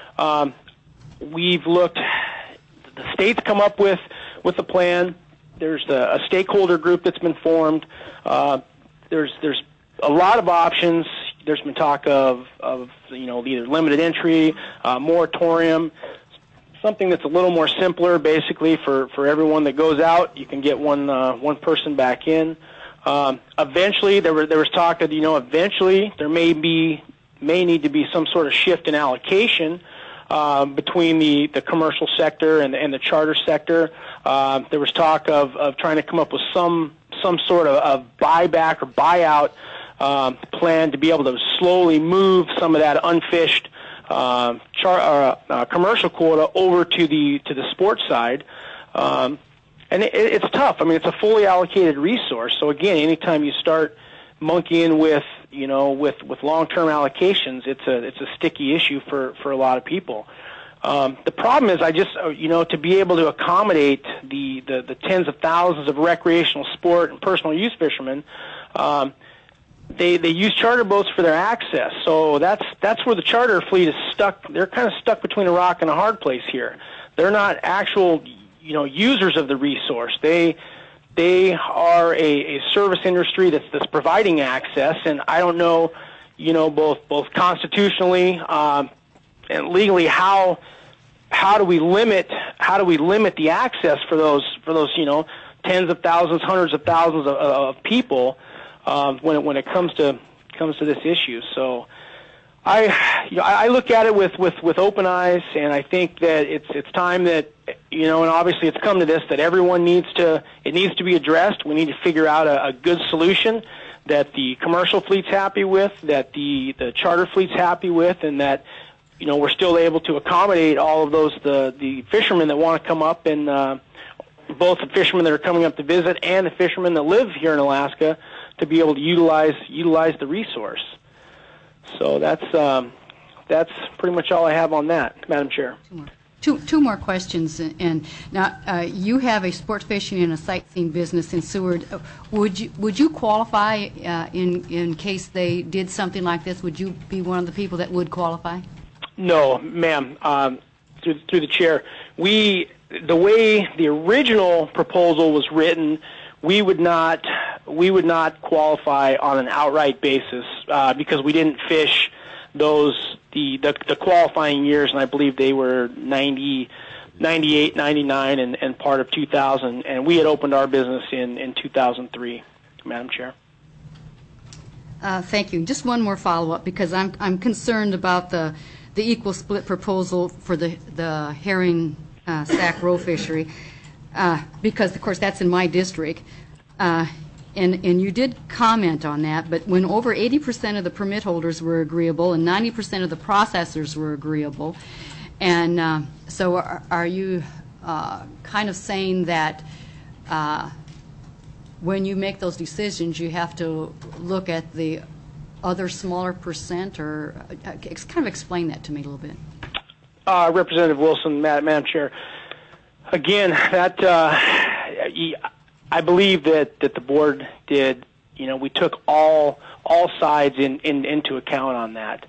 We've looked. The state's come up with a plan. There's a stakeholder group that's been formed. There's a lot of options. There's been talk of either limited entry, moratorium, something that's a little more simpler, basically for everyone that goes out. You can get one person back in. Eventually, there was talk that eventually there may need to be some sort of shift in allocation between the commercial sector and the charter sector. There was talk of trying to come up with some sort of buyback or buyout plan to be able to slowly move some of that unfished commercial quota over to the sports side. And it's tough. I mean, it's a fully allocated resource. So again, anytime you start monkeying with long-term allocations, it's a sticky issue for a lot of people. The problem is, to be able to accommodate the tens of thousands of recreational sport and personal use fishermen, they use charter boats for their access. So that's where the charter fleet is stuck. They're kind of stuck between a rock and a hard place here. They're not actual, users of the resource. They are a service industry that's providing access, and I don't know, both constitutionally and legally how do we limit the access for those tens of thousands, hundreds of thousands of people when it comes to this issue. So I look at it with open eyes, and I think that it's time that and obviously it's come to this, that everyone needs to be addressed. We need to figure out a good solution that the commercial fleet's happy with, that the charter fleet's happy with, and that we're still able to accommodate all of those the fishermen that want to come up, and both the fishermen that are coming up to visit and the fishermen that live here in Alaska to be able to utilize the resource. So that's pretty much all I have on that, Madam Chair. Two more questions, and now you have a sport fishing and a sightseeing business in Seward. Would you qualify in case they did something like this? Would you be one of the people that would qualify? No, ma'am. Through the chair, the way the original proposal was written, we would not qualify on an outright basis because we didn't fish the qualifying years, and I believe they were 90, 98, 99, and part of 2000, and we had opened our business in 2003, Madam Chair. Thank you. Just one more follow-up, because I'm concerned about the equal split proposal for the herring sac roe fishery, because of course that's in my district. And you did comment on that, but when over 80% of the permit holders were agreeable and 90% of the processors were agreeable, and so are you kind of saying that when you make those decisions you have to look at the other smaller percent, or kind of explain that to me a little bit? Representative Wilson, Madam Chair. Again, that I believe that the board did. We took all sides into account on that.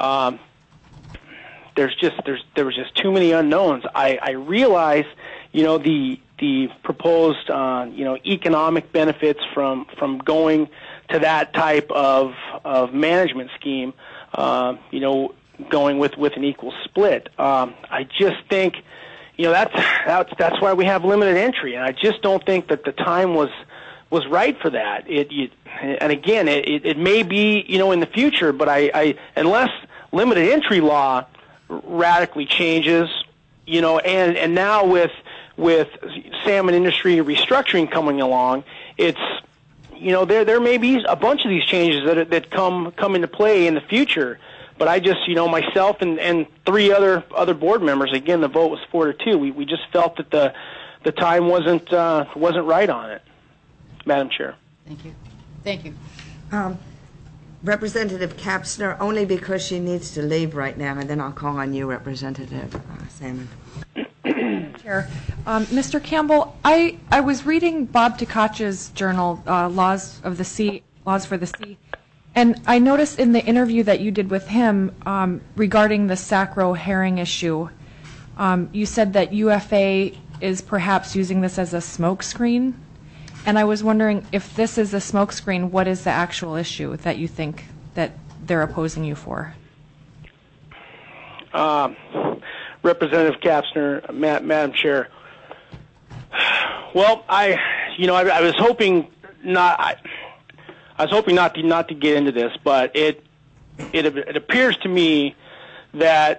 There was just too many unknowns. I realize, the proposed, economic benefits from going to that type of management scheme, going with an equal split. I just think, that's why we have limited entry, and I just don't think that the time was right for that. And again, it may be, in the future, but I unless limited entry law radically changes, and now with salmon industry restructuring coming along, it's, there may be a bunch of these changes that come into play in the future. But I just, myself and three other board members, again, the vote was 4-2. We just felt that the time wasn't right on it, Madam Chair. Thank you. Representative Kapsner, only because she needs to leave right now, and then I'll call on you, Representative Salmon. Chair. Mr. Campbell, I was reading Bob Tkach's journal, Laws for the Sea, and I noticed in the interview that you did with him regarding the Sacro herring issue, you said that UFA is perhaps using this as a smokescreen. And I was wondering, if this is a smokescreen, what is the actual issue that you think that they're opposing you for? Representative Kapsner, Madam Chair. Well, I was hoping not. I was hoping not to get into this, but it appears to me that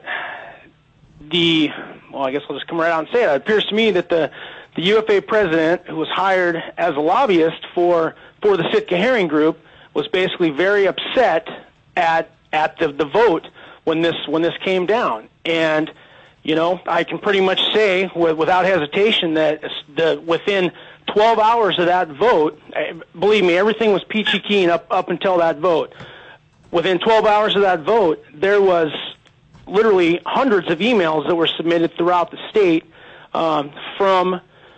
I guess I'll just come right out and say it. It appears to me that the UFA president, who was hired as a lobbyist for the Sitka Herring Group, was basically very upset at the vote when this came down. And I can pretty much say without hesitation that within 12 hours of that vote, believe me, everything was peachy keen up until that vote. Within 12 hours of that vote, there was literally hundreds of emails that were submitted throughout the state from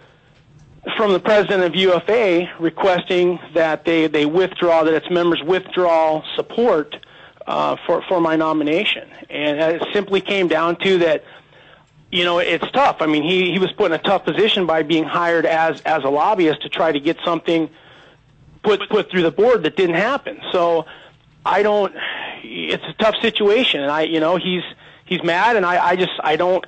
the president of UFA requesting that they withdraw, that its members withdraw support for my nomination. And it simply came down to that, it's tough. I mean, he was put in a tough position by being hired as a lobbyist to try to get something put through the board that didn't happen. So it's a tough situation, and he's mad, and I don't.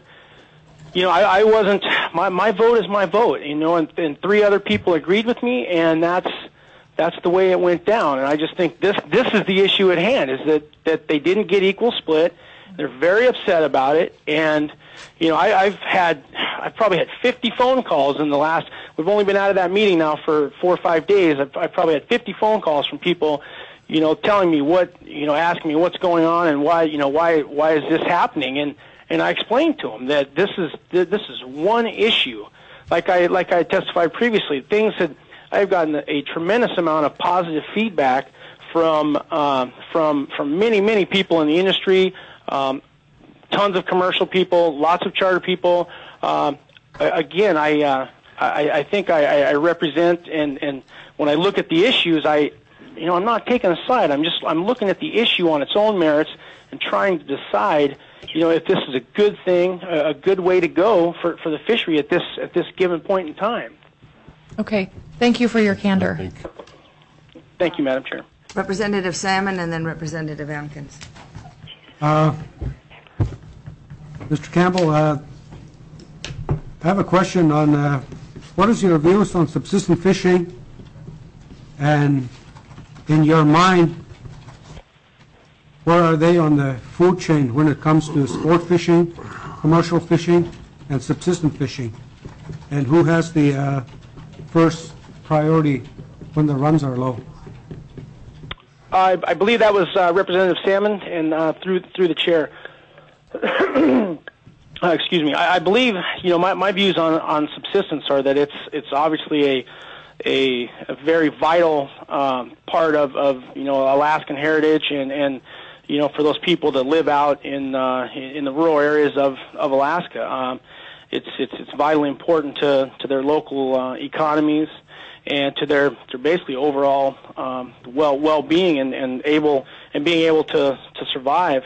I wasn't. My vote is my vote. And three other people agreed with me, and that's the way it went down. And I just think this is the issue at hand: is that they didn't get equal split. They're very upset about it, and I've probably had 50 phone calls in the last. We've only been out of that meeting now for 4 or 5 days. I've probably had 50 phone calls from people, telling me asking me what's going on and why is this happening, and I explained to them that this is one issue. Like I testified previously, I've gotten a tremendous amount of positive feedback from many people in the industry, tons of commercial people, lots of charter people. Again, I think I represent, and when I look at the issues, I'm not taking a side. I'm looking at the issue on its own merits and trying to decide, if this is a good thing, a good way to go for the fishery at this given point in time. Okay. Thank you for your candor. Thank you, Madam Chair. Representative Salmon and then Representative Atkins. Mr. Campbell, I have a question on what is your views on subsistence fishing, and in your mind, where are they on the food chain when it comes to sport fishing, commercial fishing, and subsistence fishing? And who has the first priority when the runs are low? I believe that was Representative Salmon, and through the chair. Excuse me. I believe my views on subsistence are that it's obviously a very vital part of Alaskan heritage, and for those people that live out in the rural areas of Alaska. It's vitally important to their local economies and to their basically overall well-being and being able to survive.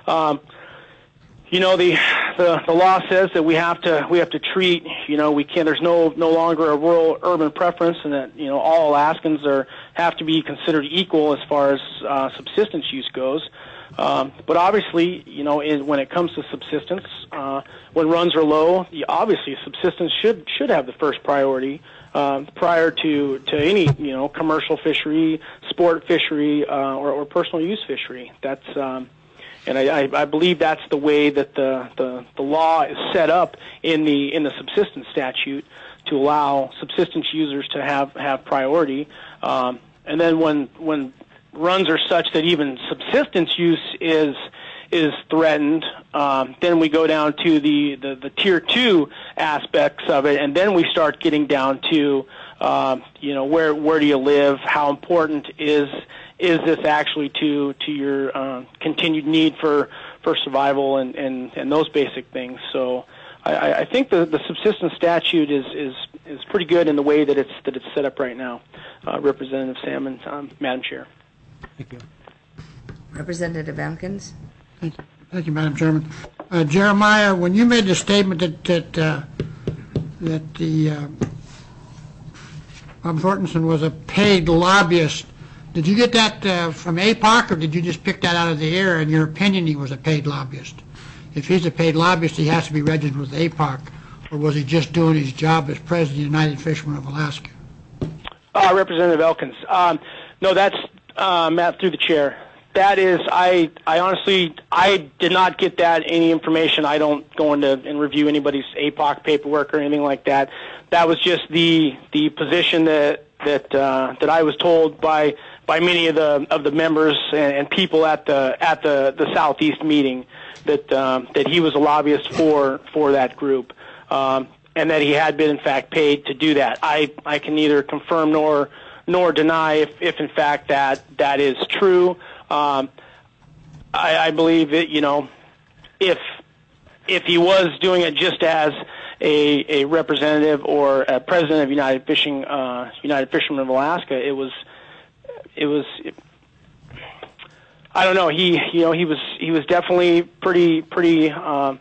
The law says that we have to treat, there's no longer a rural urban preference, and that all Alaskans have to be considered equal as far as subsistence use goes. But obviously, when it comes to subsistence, when runs are low, obviously subsistence should have the first priority prior to any commercial fishery, sport fishery, or personal use fishery. That's and I believe that's the way that the law is set up in the subsistence statute to allow subsistence users to have priority. And then when runs are such that even subsistence use is threatened, then we go down to the tier 2 aspects of it, and then we start getting down to where do you live, how important is this actually to your continued need for survival and those basic things. So I think the subsistence statute is pretty good in the way that it's set up right now. Representative Salmon, Madam Chair. Thank you. Representative Elkins. Thank you, Madam Chairman. Jeremiah, when you made the statement that Bob Thorntonson was a paid lobbyist, did you get that from APOC, or did you just pick that out of the air? In your opinion, he was a paid lobbyist. If he's a paid lobbyist, he has to be registered with APOC, or was he just doing his job as president of the United Fishermen of Alaska? Representative Elkins. No, that's Matt, through the chair. That is, I honestly did not get any information. I don't go into and review anybody's APOC paperwork or anything like that. That was just the position that I was told by many of the members and people at the Southeast meeting that he was a lobbyist for that group, and that he had been in fact paid to do that. I can neither confirm nor deny if in fact that is true. I believe that if he was doing it just as a representative or a president of United Fishermen of Alaska, it was I don't know. He was definitely pretty hardcore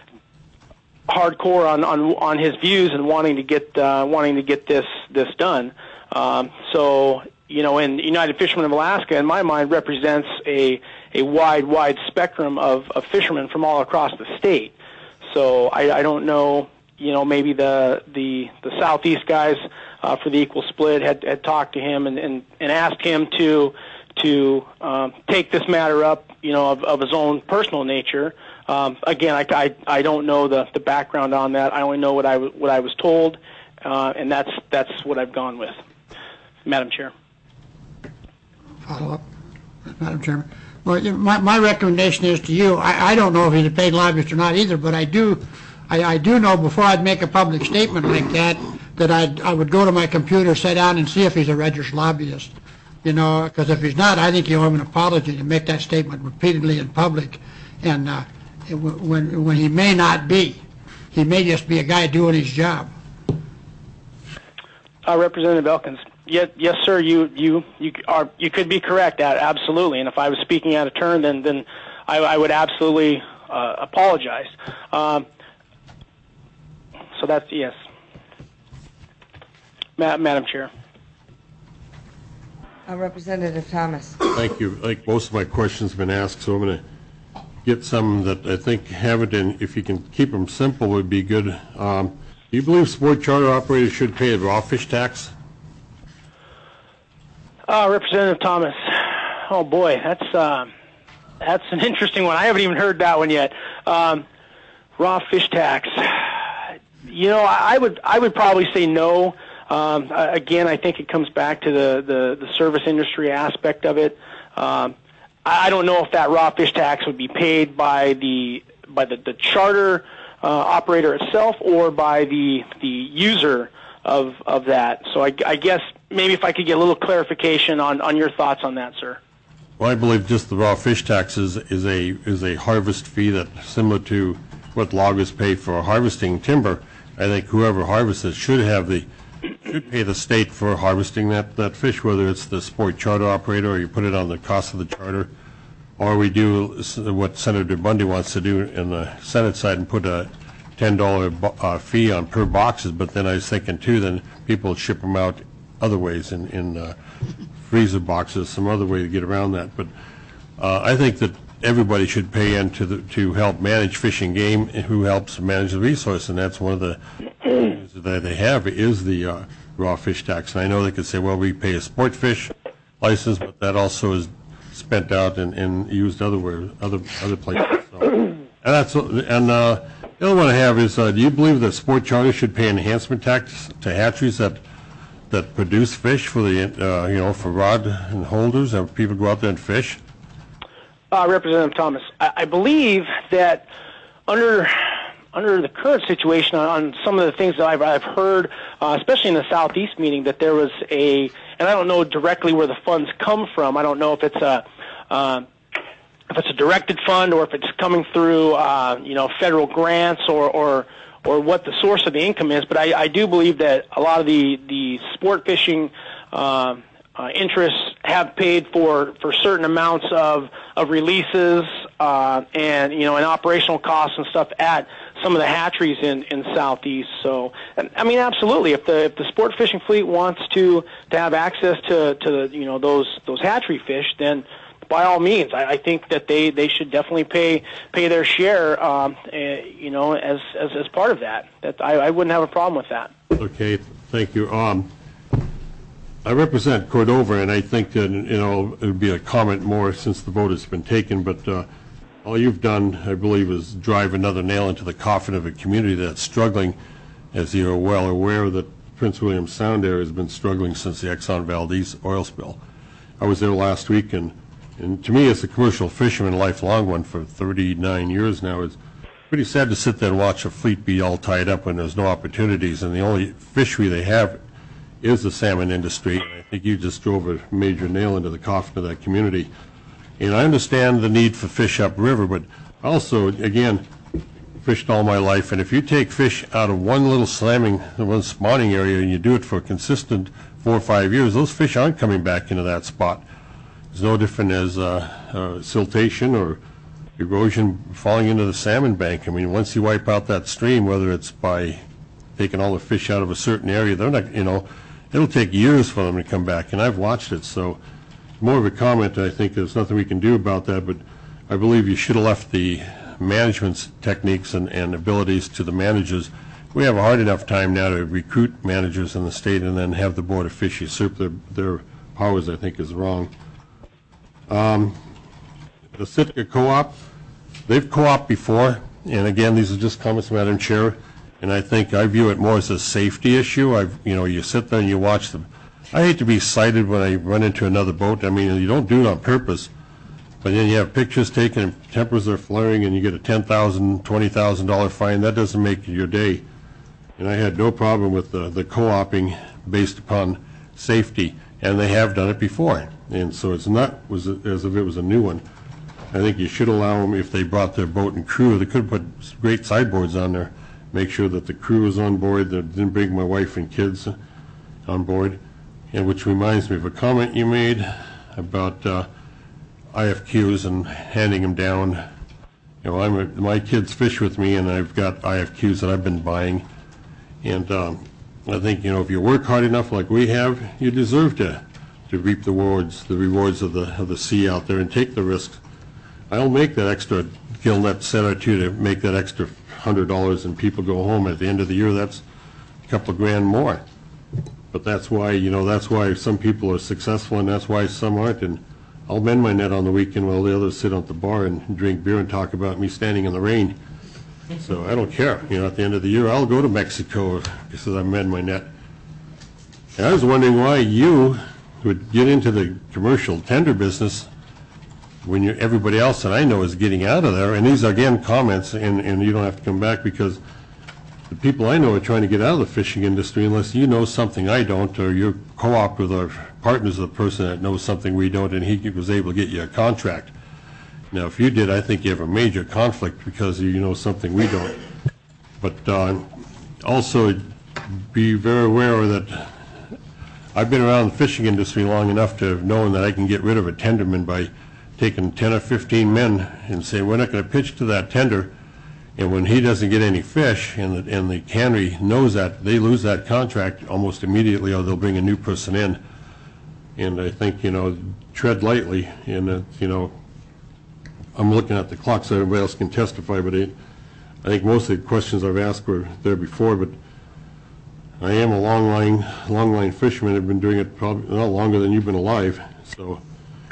on his views and wanting to get this done. So and United Fishermen of Alaska, in my mind, represents a wide spectrum of fishermen from all across the state. So I don't know. Maybe the Southeast guys for the Equal Split had talked to him and asked him to take this matter up, of his own personal nature. Again, I don't know the background on that. I only know what I was told, and that's what I've gone with. Madam Chair. Follow up, Madam Chairman. Well, my recommendation is to you. I don't know if he's a paid lobbyist or not either, but I do know before I'd make a public statement like that I would go to my computer, sit down, and see if he's a registered lobbyist. Because if he's not, I think you owe him an apology to make that statement repeatedly in public. And when he may not be, he may just be a guy doing his job. Representative Elkins. Yes, sir. You could be correct. Absolutely. And if I was speaking out of turn, then I would absolutely apologize. So that's yes, Madam Chair. Representative Thomas. Thank you. Like most of my questions have been asked, so I'm going to get some that I think have it, and if you can keep them simple would be good. Do you believe sport charter operators should pay a raw fish tax? Representative Thomas. Oh boy, that's an interesting one. I haven't even heard that one yet. Raw fish tax. I would probably say no. Again, I think it comes back to the service industry aspect of it. I don't know if that raw fish tax would be paid by the charter operator itself or by the user of that. So I guess maybe if I could get a little clarification on your thoughts on that, sir. Well, I believe just the raw fish tax is a harvest fee that's similar to what loggers pay for harvesting timber. I think whoever harvests it should pay the state for harvesting that fish, whether it's the sport charter operator or you put it on the cost of the charter, or we do what Senator Bundy wants to do in the Senate side and put a $10 fee on per boxes. But then I was thinking too, then people ship them out other ways in freezer boxes, some other way to get around that. But I think that everybody should pay in to help manage fish and game, who helps manage the resource, and that's one of the things that they have is the raw fish tax. And I know they could say, well, we pay a sport fish license, but that also is spent out and used other places. So, the other one I have is, do you believe that sport charters should pay enhancement tax to hatcheries that produce fish for the for rod and holders, and people go out there and fish? Representative Thomas, I believe that under the current situation, on some of the things that I've heard, especially in the Southeast meeting, that there was and I don't know directly where the funds come from. I don't know if it's a directed fund or if it's coming through federal grants or what the source of the income is. But I do believe that a lot of the sport fishing interests have paid for certain amounts of releases and operational costs and stuff at some of the hatcheries in Southeast. So I mean, absolutely, if the sport fishing fleet wants to have access to those hatchery fish, then by all means, I think that they should definitely pay their share as part of that. I wouldn't have a problem with that. Okay, thank you. I represent Cordova, and I think that, it would be a comment more since the vote has been taken, but all you've done, I believe, is drive another nail into the coffin of a community that's struggling. As you're well aware, that Prince William Sound area has been struggling since the Exxon Valdez oil spill. I was there last week, and to me, as a commercial fisherman, a lifelong one for 39 years now, it's pretty sad to sit there and watch a fleet be all tied up when there's no opportunities, and the only fishery they have is the salmon industry. I think you just drove a major nail into the coffin of that community. And I understand the need for fish upriver, but also, again, fished all my life, and if you take fish out of one little one spawning area and you do it for a consistent 4 or 5 years, those fish aren't coming back into that spot. It's no different as siltation or erosion falling into the salmon bank. I mean, once you wipe out that stream, whether it's by taking all the fish out of a certain area, they're not, it'll take years for them to come back, and I've watched it. So more of a comment, I think there's nothing we can do about that, but I believe you should have left the management's techniques and abilities to the managers. We have a hard enough time now to recruit managers in the state and then have the Board of Fish usurp their powers, I think, is wrong. The Sitka Co-op, they've co-op before, and again, these are just comments, Madam Chair, and I think I view it more as a safety issue. You sit there and you watch them. I hate to be cited when I run into another boat. I mean, you don't do it on purpose, but then you have pictures taken and tempers are flaring and you get a $10,000, $20,000 fine. That doesn't make your day. And I had no problem with the co-oping based upon safety, and they have done it before. And so it's not as if it was a new one. I think you should allow them, if they brought their boat and crew, they could put great sideboards on there, make sure that the crew is on board, that didn't bring my wife and kids on board. And which reminds me of a comment you made about IFQs and handing them down. My kids fish with me, and I've got IFQs that I've been buying. And I think, if you work hard enough like we have, you deserve to reap the rewards of the sea out there and take the risks. I'll make that extra gill net set or two to make that extra $100, and people go home at the end of the year. That's a couple of grand more. But that's why some people are successful, and that's why some aren't. And I'll mend my net on the weekend while the others sit at the bar and drink beer and talk about me standing in the rain. So I don't care. At the end of the year, I'll go to Mexico because I mend my net. And I was wondering why you would get into the commercial tender business when everybody else that I know is getting out of there. And these are, again, comments, and you don't have to come back, because the people I know are trying to get out of the fishing industry unless you know something I don't, or you're co-op with our partners of the person that knows something we don't, and he was able to get you a contract. Now, if you did, I think you have a major conflict because you know something we don't. But also be very aware that I've been around the fishing industry long enough to have known that I can get rid of a tenderman by taking 10 or 15 men and saying, we're not going to pitch to that tender, and when he doesn't get any fish and the cannery knows that, they lose that contract almost immediately, or they'll bring a new person in. And I think, tread lightly, and, I'm looking at the clock so everybody else can testify, but I think most of the questions I've asked were there before, but I am a long line fisherman. I've been doing it probably not longer than you've been alive. So,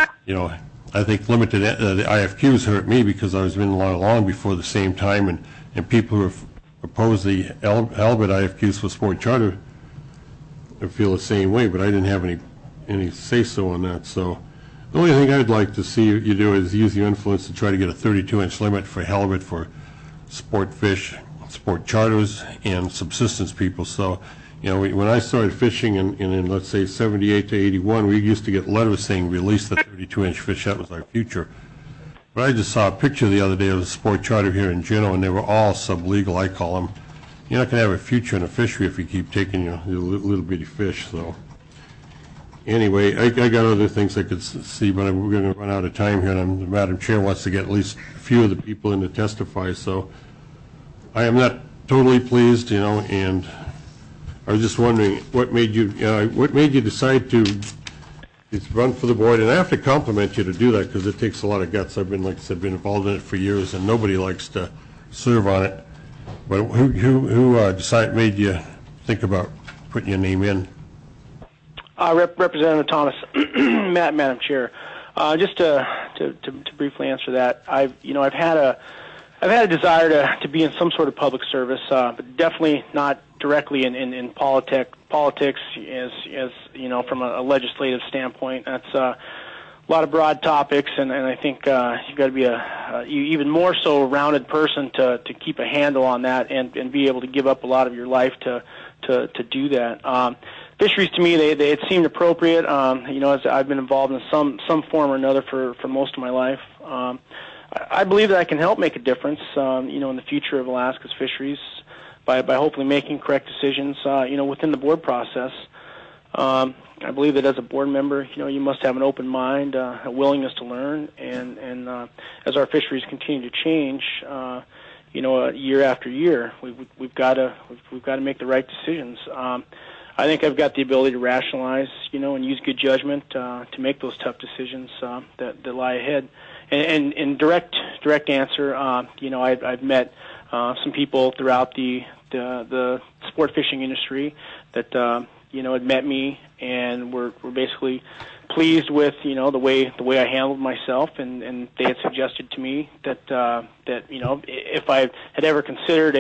I think limited the IFQs hurt me because I was in long before the same time, and people who have opposed the halibut IFQs for sport charter feel the same way, but I didn't have any say-so on that. So the only thing I'd like to see you do is use your influence to try to get a 32-inch limit for halibut for sport fish, sport charters, and subsistence people. So, when I started fishing in let's say 78 to 81, we used to get letters saying release the 32-inch fish. That was our future. But I just saw a picture the other day of a sport charter here in Juneau, and they were all sublegal, I call them. You're not going to have a future in a fishery if you keep taking your little bitty fish. So anyway, I got other things I could see, but we're going to run out of time here, and the Madam Chair wants to get at least a few of the people in to testify. So I am not totally pleased, and I was just wondering what made you decide to run for the board, and I have to compliment you to do that because it takes a lot of guts. I've been, like I said, been involved in it for years, and nobody likes to serve on it. But who made you think about putting your name in? Representative Thomas, Madam Chair. Just to briefly answer that, I've had a desire to be in some sort of public service, but definitely not directly in politics as from a legislative standpoint. That's a lot of broad topics, and I think you've got to be a even more so rounded person to keep a handle on that and be able to give up a lot of your life to do that. Fisheries to me, it seemed appropriate. As I've been involved in some form or another for most of my life. I believe that I can help make a difference, in the future of Alaska's fisheries by hopefully making correct decisions, within the board process. I believe that as a board member, you must have an open mind, a willingness to learn, and as our fisheries continue to change, year after year, we've got to make the right decisions. I think I've got the ability to rationalize, and use good judgment to make those tough decisions that lie ahead. And in direct answer, I've met some people throughout the sport fishing industry that had met me and were basically pleased with the way I handled myself, and they had suggested to me that if I had ever considered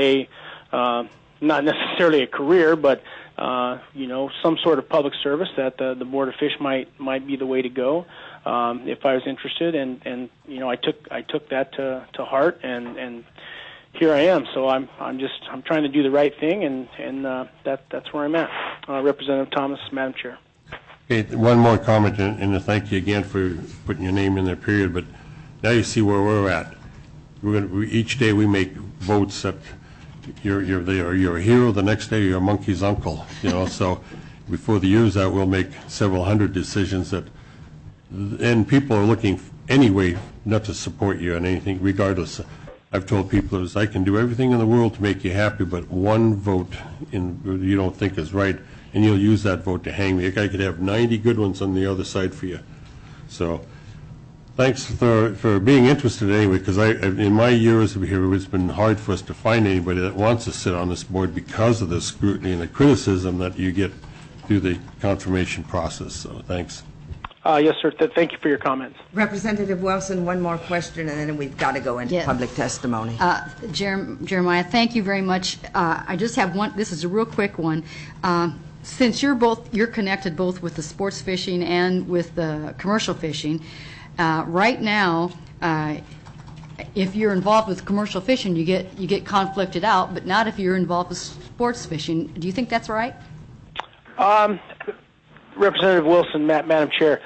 not necessarily a career, but some sort of public service, that the Board of Fish might be the way to go. If I was interested, and I took that to heart, and here I am. So I'm trying to do the right thing, and that's where I'm at. Representative Thomas, Madam Chair. Okay, one more comment, and thank you again for putting your name in there, period. But now you see where we're at. Each day we make votes that you're a hero. The next day you're a monkey's uncle. So before the year's out, we'll make several hundred decisions and people are looking anyway not to support you on anything, regardless. I've told people I can do everything in the world to make you happy, but one vote you don't think is right, and you'll use that vote to hang me. I could have 90 good ones on the other side for you. So thanks for being interested anyway, because in my years here, it's been hard for us to find anybody that wants to sit on this board because of the scrutiny and the criticism that you get through the confirmation process. So thanks. Yes, sir. Thank you for your comments. Representative Wilson, one more question, and then we've got to go into public testimony. Jeremiah, thank you very much. I just have one. This is a real quick one. Since you're connected both with the sports fishing and with the commercial fishing, right now if you're involved with commercial fishing, you get conflicted out, but not if you're involved with sports fishing. Do you think that's right? Representative Wilson, Madam Chair,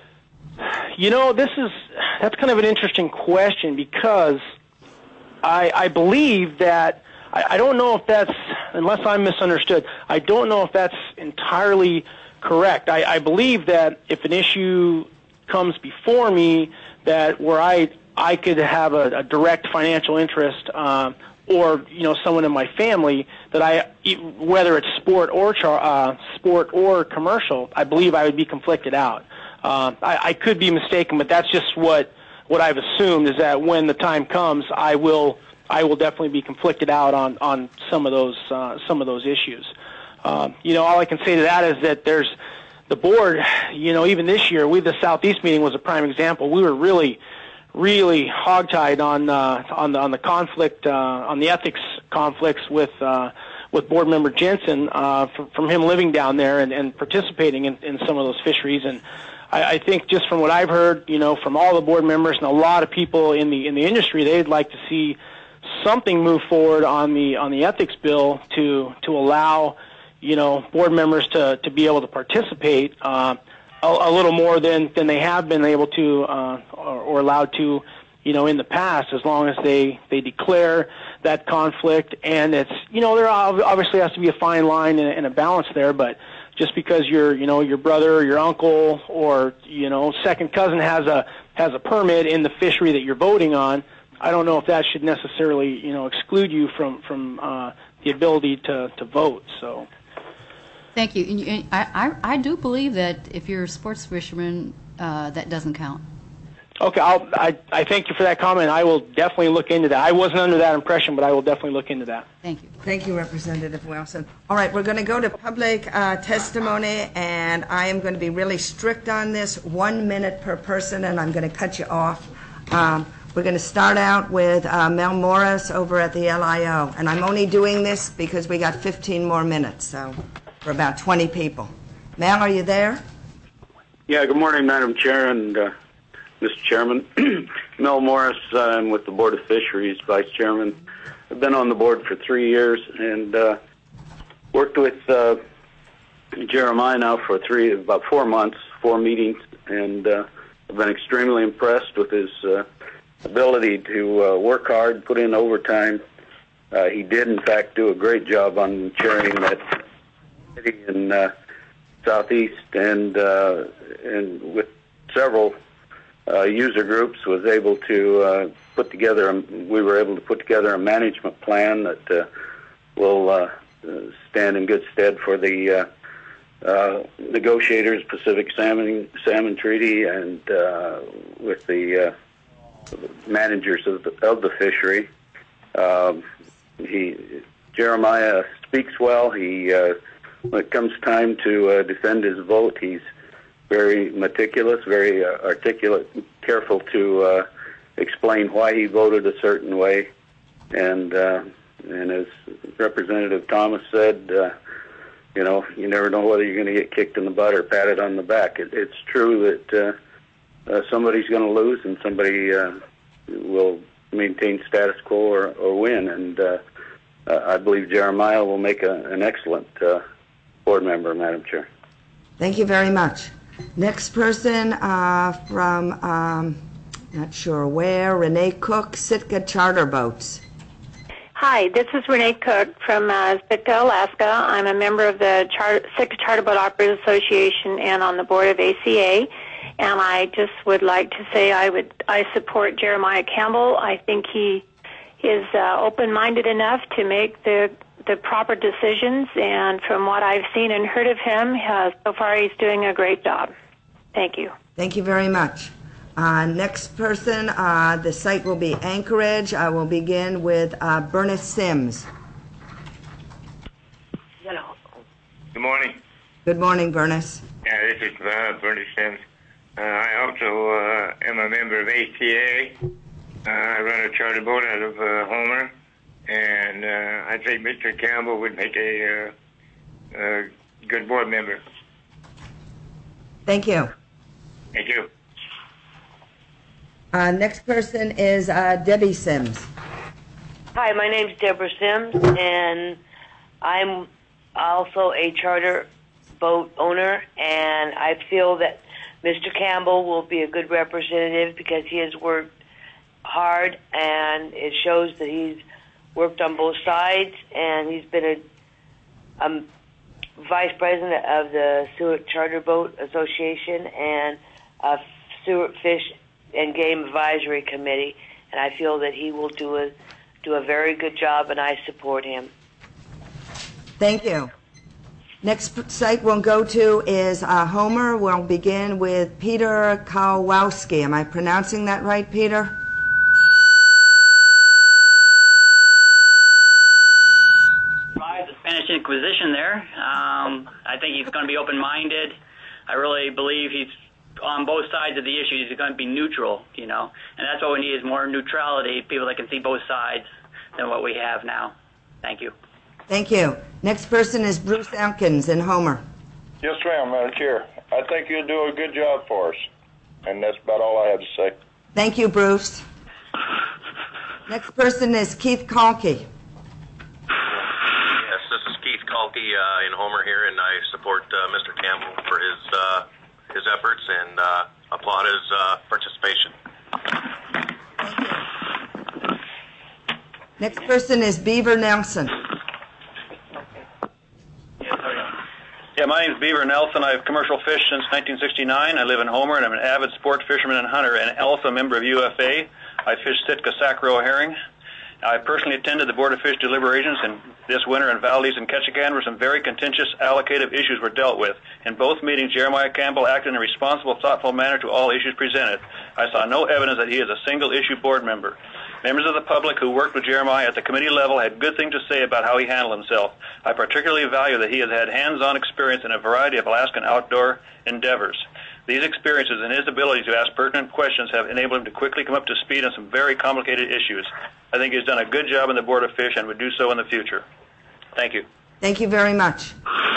that's kind of an interesting question, because I believe that, I don't know if that's, unless I'm misunderstood, I don't know if that's entirely correct. I believe that if an issue comes before me that where I could have a direct financial interest, or someone in my family, that whether it's sport or commercial, I believe I would be conflicted out. I could be mistaken, but that's just what I've assumed, is that when the time comes, I will definitely be conflicted out on some of those issues. All I can say to that is that there's the board. Even this year, the Southeast meeting was a prime example. We were really hogtied on the conflict, on the ethics conflicts with Board Member Jensen, from him living down there and participating in some of those fisheries. And I think just from what I've heard, from all the board members and a lot of people in the industry, they'd like to see something move forward on the ethics bill to allow board members to be able to participate a little more than they have been able to or allowed to in the past, as long as they declare that conflict. And it's there obviously has to be a fine line and a balance there, but just because your brother or your uncle or second cousin has a permit in the fishery that you're voting on, I don't know if that should necessarily exclude you from the ability to vote. So. Thank you. And I do believe that if you're a sports fisherman, that doesn't count. Okay, I thank you for that comment. I will definitely look into that. I wasn't under that impression, but I will definitely look into that. Thank you. Thank you, Representative Wilson. All right, we're going to go to public testimony, and I am going to be really strict on this, 1 minute per person, and I'm going to cut you off. We're going to start out with Mel Morris over at the LIO, and I'm only doing this because we got 15 more minutes, so for about 20 people. Mel, are you there? Yeah, good morning, Madam Chair and Mr. Chairman. Mel Morris, I'm with the Board of Fisheries, Vice Chairman. I've been on the board for 3 years and worked with Jeremiah now for about 4 months, 4 meetings, and I've been extremely impressed with his ability to work hard, put in overtime. He did, in fact, do a great job on chairing that committee in Southeast, and with several user groups was able to we were able to put together a management plan that will stand in good stead for the negotiators, Pacific Salmon Treaty, and with the managers of the fishery. Jeremiah speaks well. When it comes time to defend his vote, he's very meticulous, very articulate, careful to explain why he voted a certain way. And as Representative Thomas said, you never know whether you're going to get kicked in the butt or patted on the back. It's true that somebody's going to lose and somebody will maintain status quo or win. And I believe Jeremiah will make an excellent board member, Madam Chair. Thank you very much. Next person from, not sure where, Renee Cook, Sitka Charter Boats. Hi, this is Renee Cook from Sitka, Alaska. I'm a member of the Sitka Charter Boat Operators Association and on the board of ACA. And I just would like to say I support Jeremiah Campbell. I think he is open-minded enough to make the proper decisions, and from what I've seen and heard of him, so far he's doing a great job. Thank you. Thank you very much. Next person, the site will be Anchorage. I will begin with Bernice Sims. Hello. Good morning. Good morning, Bernice. Yeah, this is Bernice Sims. I also am a member of ACA. I run a charter boat out of Homer. And I think Mr. Campbell would make a good board member. Thank you. Thank you. Next person is Debbie Sims. Hi, my name's Deborah Sims, and I'm also a charter boat owner, and I feel that Mr. Campbell will be a good representative because he has worked hard, and it shows that he's worked on both sides, and he's been a vice president of the Stewart Charter Boat Association and a Stewart Fish and Game Advisory Committee, and I feel that he will do a very good job, and I support him. Thank you. Next site we'll go to is Homer. We'll begin with Peter Kowalski. Am I pronouncing that right, Peter? By the Spanish Inquisition there. I think he's going to be open-minded. I really believe he's on both sides of the issue. He's going to be neutral, and that's what we need is more neutrality, people that can see both sides than what we have now. Thank you. Thank you. Next person is Bruce Elkins in Homer. Yes, ma'am, Madam Chair. I think you'll do a good job for us, and that's about all I have to say. Thank you, Bruce. Next person is Keith Kalke. Yes, this is Keith Kalke in Homer here, and I support Mr. Campbell for his efforts and applaud his participation. Next person is Beaver Nelson. Yeah, my name's Beaver Nelson. I've commercial fished since 1969. I live in Homer, and I'm an avid sport fisherman and hunter, and also a member of UFA. I fish Sitka Sacro herring. I personally attended the Board of Fish deliberations this winter in Valdez and Ketchikan, where some very contentious allocative issues were dealt with. In both meetings, Jeremiah Campbell acted in a responsible, thoughtful manner to all issues presented. I saw no evidence that he is a single-issue board member. Members of the public who worked with Jeremiah at the committee level had good things to say about how he handled himself. I particularly value that he has had hands-on experience in a variety of Alaskan outdoor endeavors. These experiences and his ability to ask pertinent questions have enabled him to quickly come up to speed on some very complicated issues. I think he's done a good job in the Board of Fish and would do so in the future. Thank you. Thank you very much.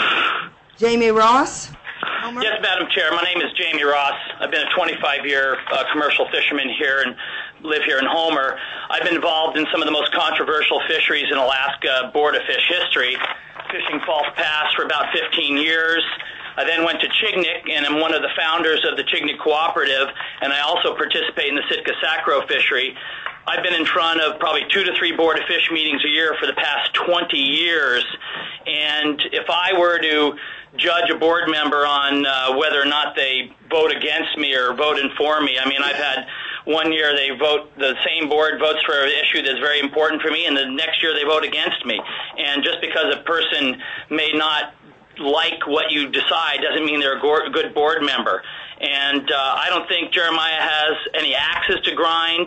Jamie Ross? Yes, Madam Chair. My name is Jamie Ross. I've been a 25-year commercial fisherman here and live here in Homer. I've been involved in some of the most controversial fisheries in Alaska Board of Fish history, fishing False Pass for about 15 years. I then went to Chignik, and I'm one of the founders of the Chignik Cooperative, and I also participate in the Sitka Sacro fishery. I've been in front of probably 2 to 3 Board of Fish meetings a year for the past 20 years, and if I were to judge a board member on whether or not they vote against me or vote in for me, I mean, I've had one year the same board votes for an issue that's very important for me, and the next year they vote against me. And just because a person may not like what you decide doesn't mean they're a good board member. And I don't think Jeremiah has any axes to grind.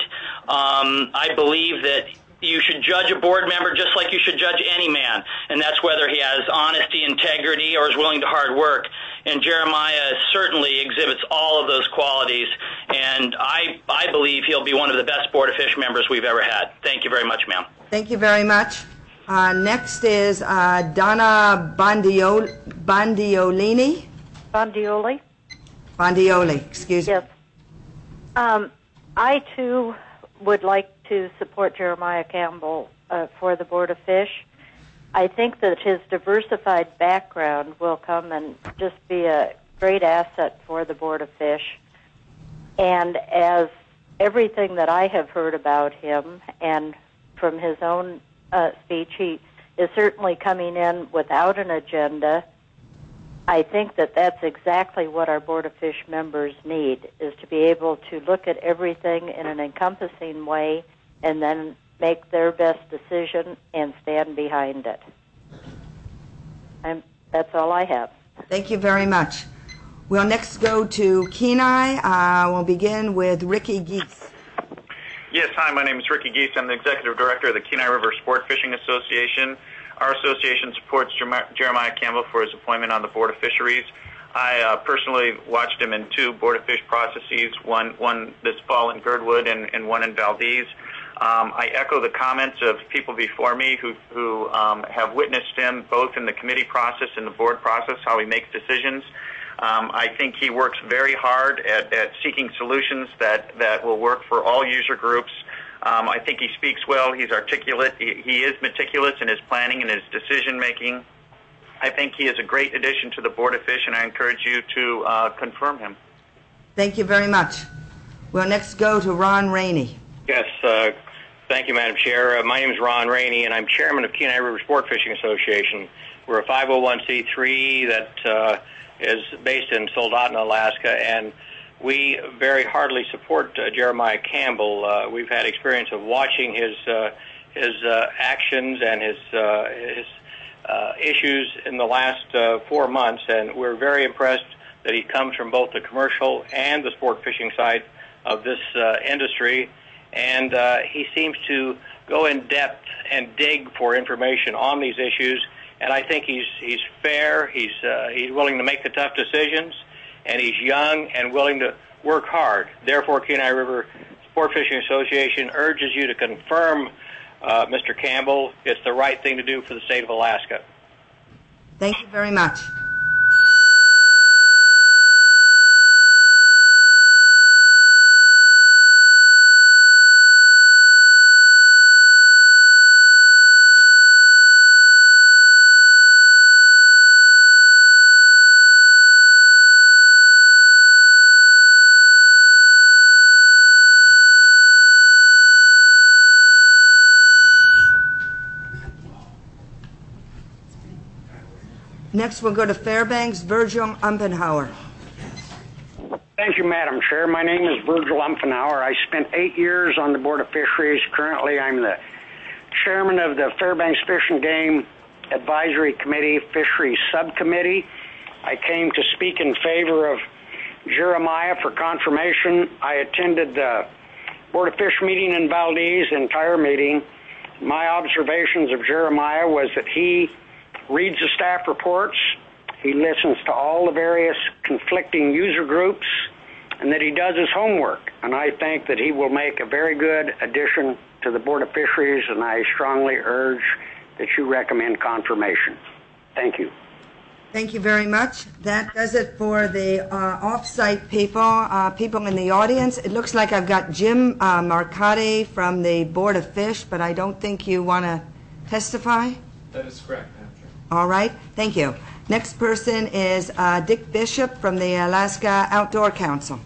I believe that you should judge a board member just like you should judge any man, and that's whether he has honesty, integrity, or is willing to hard work. And Jeremiah certainly exhibits all of those qualities, and I believe he'll be one of the best Board of Fish members we've ever had. Thank you very much, ma'am. Thank you very much. Next is Donna Bondiolini. Bondioli, excuse me. Yes. I, too, would like to support Jeremiah Campbell for the Board of Fish. I think that his diversified background will come and just be a great asset for the Board of Fish. And as everything that I have heard about him and from his own speech, he is certainly coming in without an agenda. I think that that's exactly what our Board of Fish members need, is to be able to look at everything in an encompassing way and then make their best decision and stand behind it. That's all I have. Thank you very much. We'll next go to Kenai. We'll begin with Ricky Geese. Yes, hi, my name is Ricky Geese. I'm the Executive Director of the Kenai River Sport Fishing Association. Our association supports Jeremiah Campbell for his appointment on the Board of Fisheries. I personally watched him in 2 Board of Fish processes, one this fall in Girdwood and one in Valdez. I echo the comments of people before me who have witnessed him both in the committee process and the board process, how he makes decisions. I think he works very hard at seeking solutions that will work for all user groups. I think he speaks well. He's articulate. He is meticulous in his planning and his decision making. I think he is a great addition to the Board of Fish, and I encourage you to confirm him. Thank you very much. We'll next go to Ron Rainey. Yes, thank you, Madam Chair. My name is Ron Rainey, and I'm chairman of Kenai River Sport Fishing Association. We're a 501c3 that is based in Soldotna, Alaska, and we very heartily support Jeremiah Campbell. We've had experience of watching his actions and his issues in the last 4 months, and we're very impressed that he comes from both the commercial and the sport fishing side of this industry, and he seems to go in depth and dig for information on these issues. And I think he's fair. He's willing to make the tough decisions, and he's young and willing to work hard. Therefore, Kenai River Sport Fishing Association urges you to confirm Mr. Campbell. It's the right thing to do for the state of Alaska. Thank you very much. Next, we'll go to Fairbanks, Virgil Umpenhauer. Thank you, Madam Chair. My name is Virgil Umpenhauer. I spent 8 years on the Board of Fisheries. Currently, I'm the chairman of the Fairbanks Fish and Game Advisory Committee Fisheries Subcommittee. I came to speak in favor of Jeremiah for confirmation. I attended the Board of Fish meeting in Valdez, the entire meeting. My observations of Jeremiah was that he reads the staff reports, he listens to all the various conflicting user groups, and that he does his homework. And I think that he will make a very good addition to the Board of Fisheries, and I strongly urge that you recommend confirmation. Thank you. Thank you very much. That does it for the off-site people, people in the audience. It looks like I've got Jim Marcotti from the Board of Fish, but I don't think you want to testify? That is correct. All right, thank you. Next person is Dick Bishop from the Alaska Outdoor Council.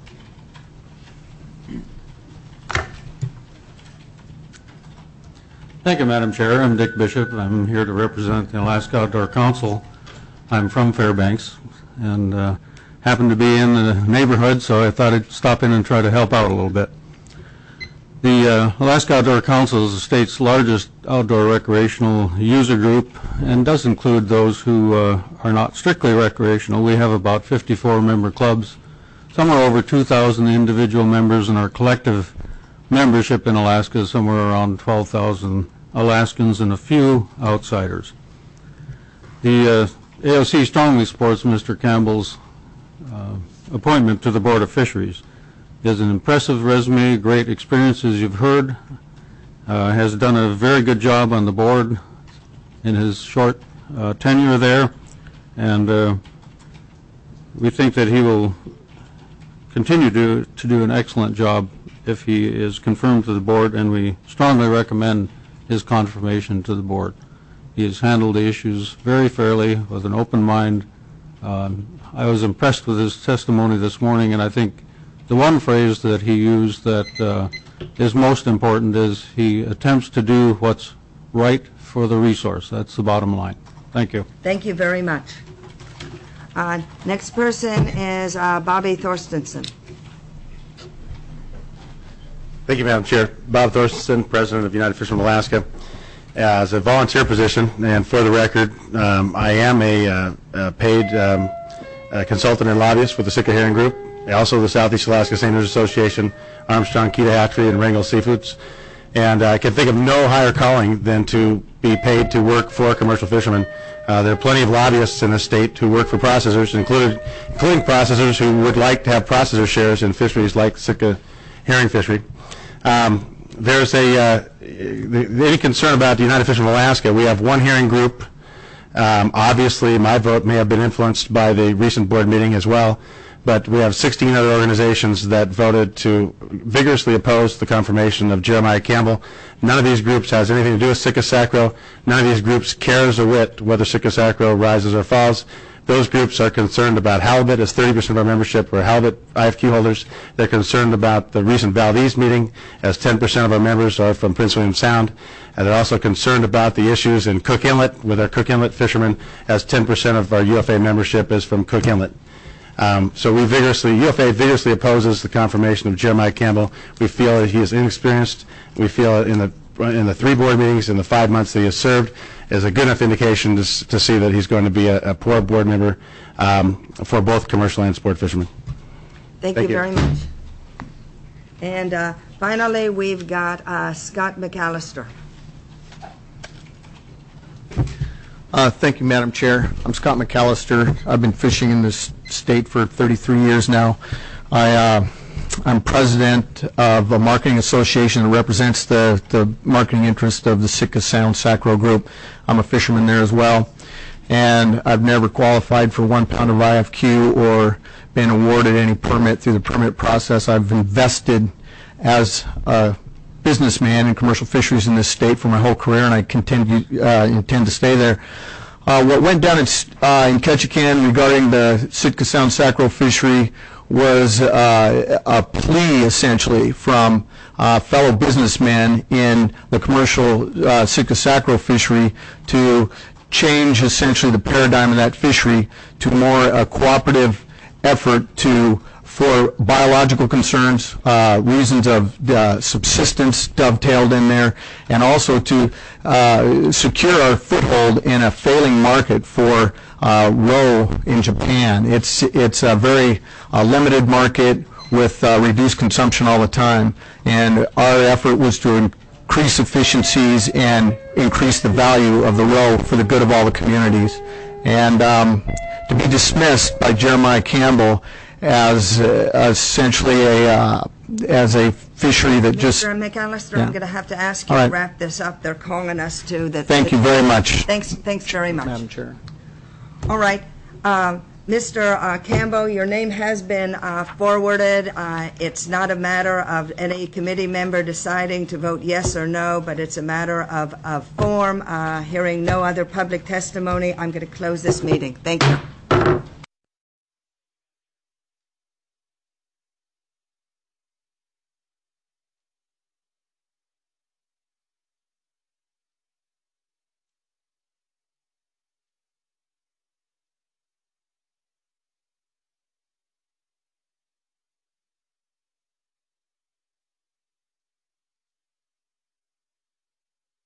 Thank you, Madam Chair. I'm Dick Bishop. I'm here to represent the Alaska Outdoor Council. I'm from Fairbanks and happen to be in the neighborhood, so I thought I'd stop in and try to help out a little bit. The Alaska Outdoor Council is the state's largest outdoor recreational user group and does include those who are not strictly recreational. We have about 54 member clubs, somewhere over 2,000 individual members, and our collective membership in Alaska is somewhere around 12,000 Alaskans and a few outsiders. The AOC strongly supports Mr. Campbell's appointment to the Board of Fisheries. He has an impressive resume, great experience, as you've heard, has done a very good job on the board in his short tenure there, and we think that he will continue to do an excellent job if he is confirmed to the board, and we strongly recommend his confirmation to the board. He has handled the issues very fairly with an open mind. I was impressed with his testimony this morning, and I think the one phrase that he used that is most important is he attempts to do what's right for the resource. That's the bottom line. Thank you. Thank you very much. Next person is Bobby Thorstensen. Thank you, Madam Chair. Bob Thorstensen, President of United Fishermen of Alaska. As a volunteer position, and for the record, I am a paid consultant and lobbyist for the Sitka Herring Group, also the Southeast Alaska Seiners Association, Armstrong Kita Hatchery, and Wrangell Seafoods. And I can think of no higher calling than to be paid to work for commercial fishermen. There are plenty of lobbyists in the state who work for processors, including processors who would like to have processor shares in fisheries like Sitka herring fishery. There's any concern about the United Fishermen of Alaska. We have one herring group Obviously, my vote may have been influenced by the recent board meeting as well, but we have 16 other organizations that voted to vigorously oppose the confirmation of Jeremiah Campbell. None of these groups has anything to do with Sitka Sacro. None of these groups cares a whit whether Sitka Sacro rises or falls. Those groups are concerned about halibut, as 30% of our membership are halibut IFQ holders. They're concerned about the recent Valdez meeting, as 10% of our members are from Prince William Sound. And they're also concerned about the issues in Cook Inlet with our Cook Inlet fishermen, as 10% of our UFA membership is from Cook Inlet. So UFA vigorously opposes the confirmation of Jeremiah Campbell. We feel that he is inexperienced. We feel in the 3 board meetings in the 5 months that he has served is a good enough indication to see that he's going to be a poor board member for both commercial and sport fishermen. Thank you very much. And finally, we've got Scott McAllister. Thank you, Madam Chair. I'm Scott McAllister. I've been fishing in this state for 33 years now. I'm president of a marketing association that represents the marketing interest of the Sitka Sound Sacro Group. I'm a fisherman there as well. And I've never qualified for 1 pound of IFQ or been awarded any permit through the permit process. I've invested as a businessman in commercial fisheries in this state for my whole career, and I intend to stay there. What went down in Ketchikan regarding the Sitka Sound Sacro fishery was a plea, essentially, from fellow businessmen in the commercial Sitka Sacro fishery to change, essentially, the paradigm of that fishery to more a cooperative effort for biological concerns, reasons of subsistence dovetailed in there, and also to secure our foothold in a failing market for roe in Japan. It's a very limited market with reduced consumption all the time, and our effort was to increase efficiencies and increase the value of the roe for the good of all the communities. And to be dismissed by Jeremiah Campbell as essentially as a fishery that just... Mr. McAllister, I'm going to have to ask you All right. to wrap this up. They're calling us to the... Thank you very much. Thanks very much. Madam Chair. All right. Mr. Campbell, your name has been forwarded. It's not a matter of any committee member deciding to vote yes or no, but it's a matter of form. Hearing no other public testimony, I'm going to close this meeting. Thank you.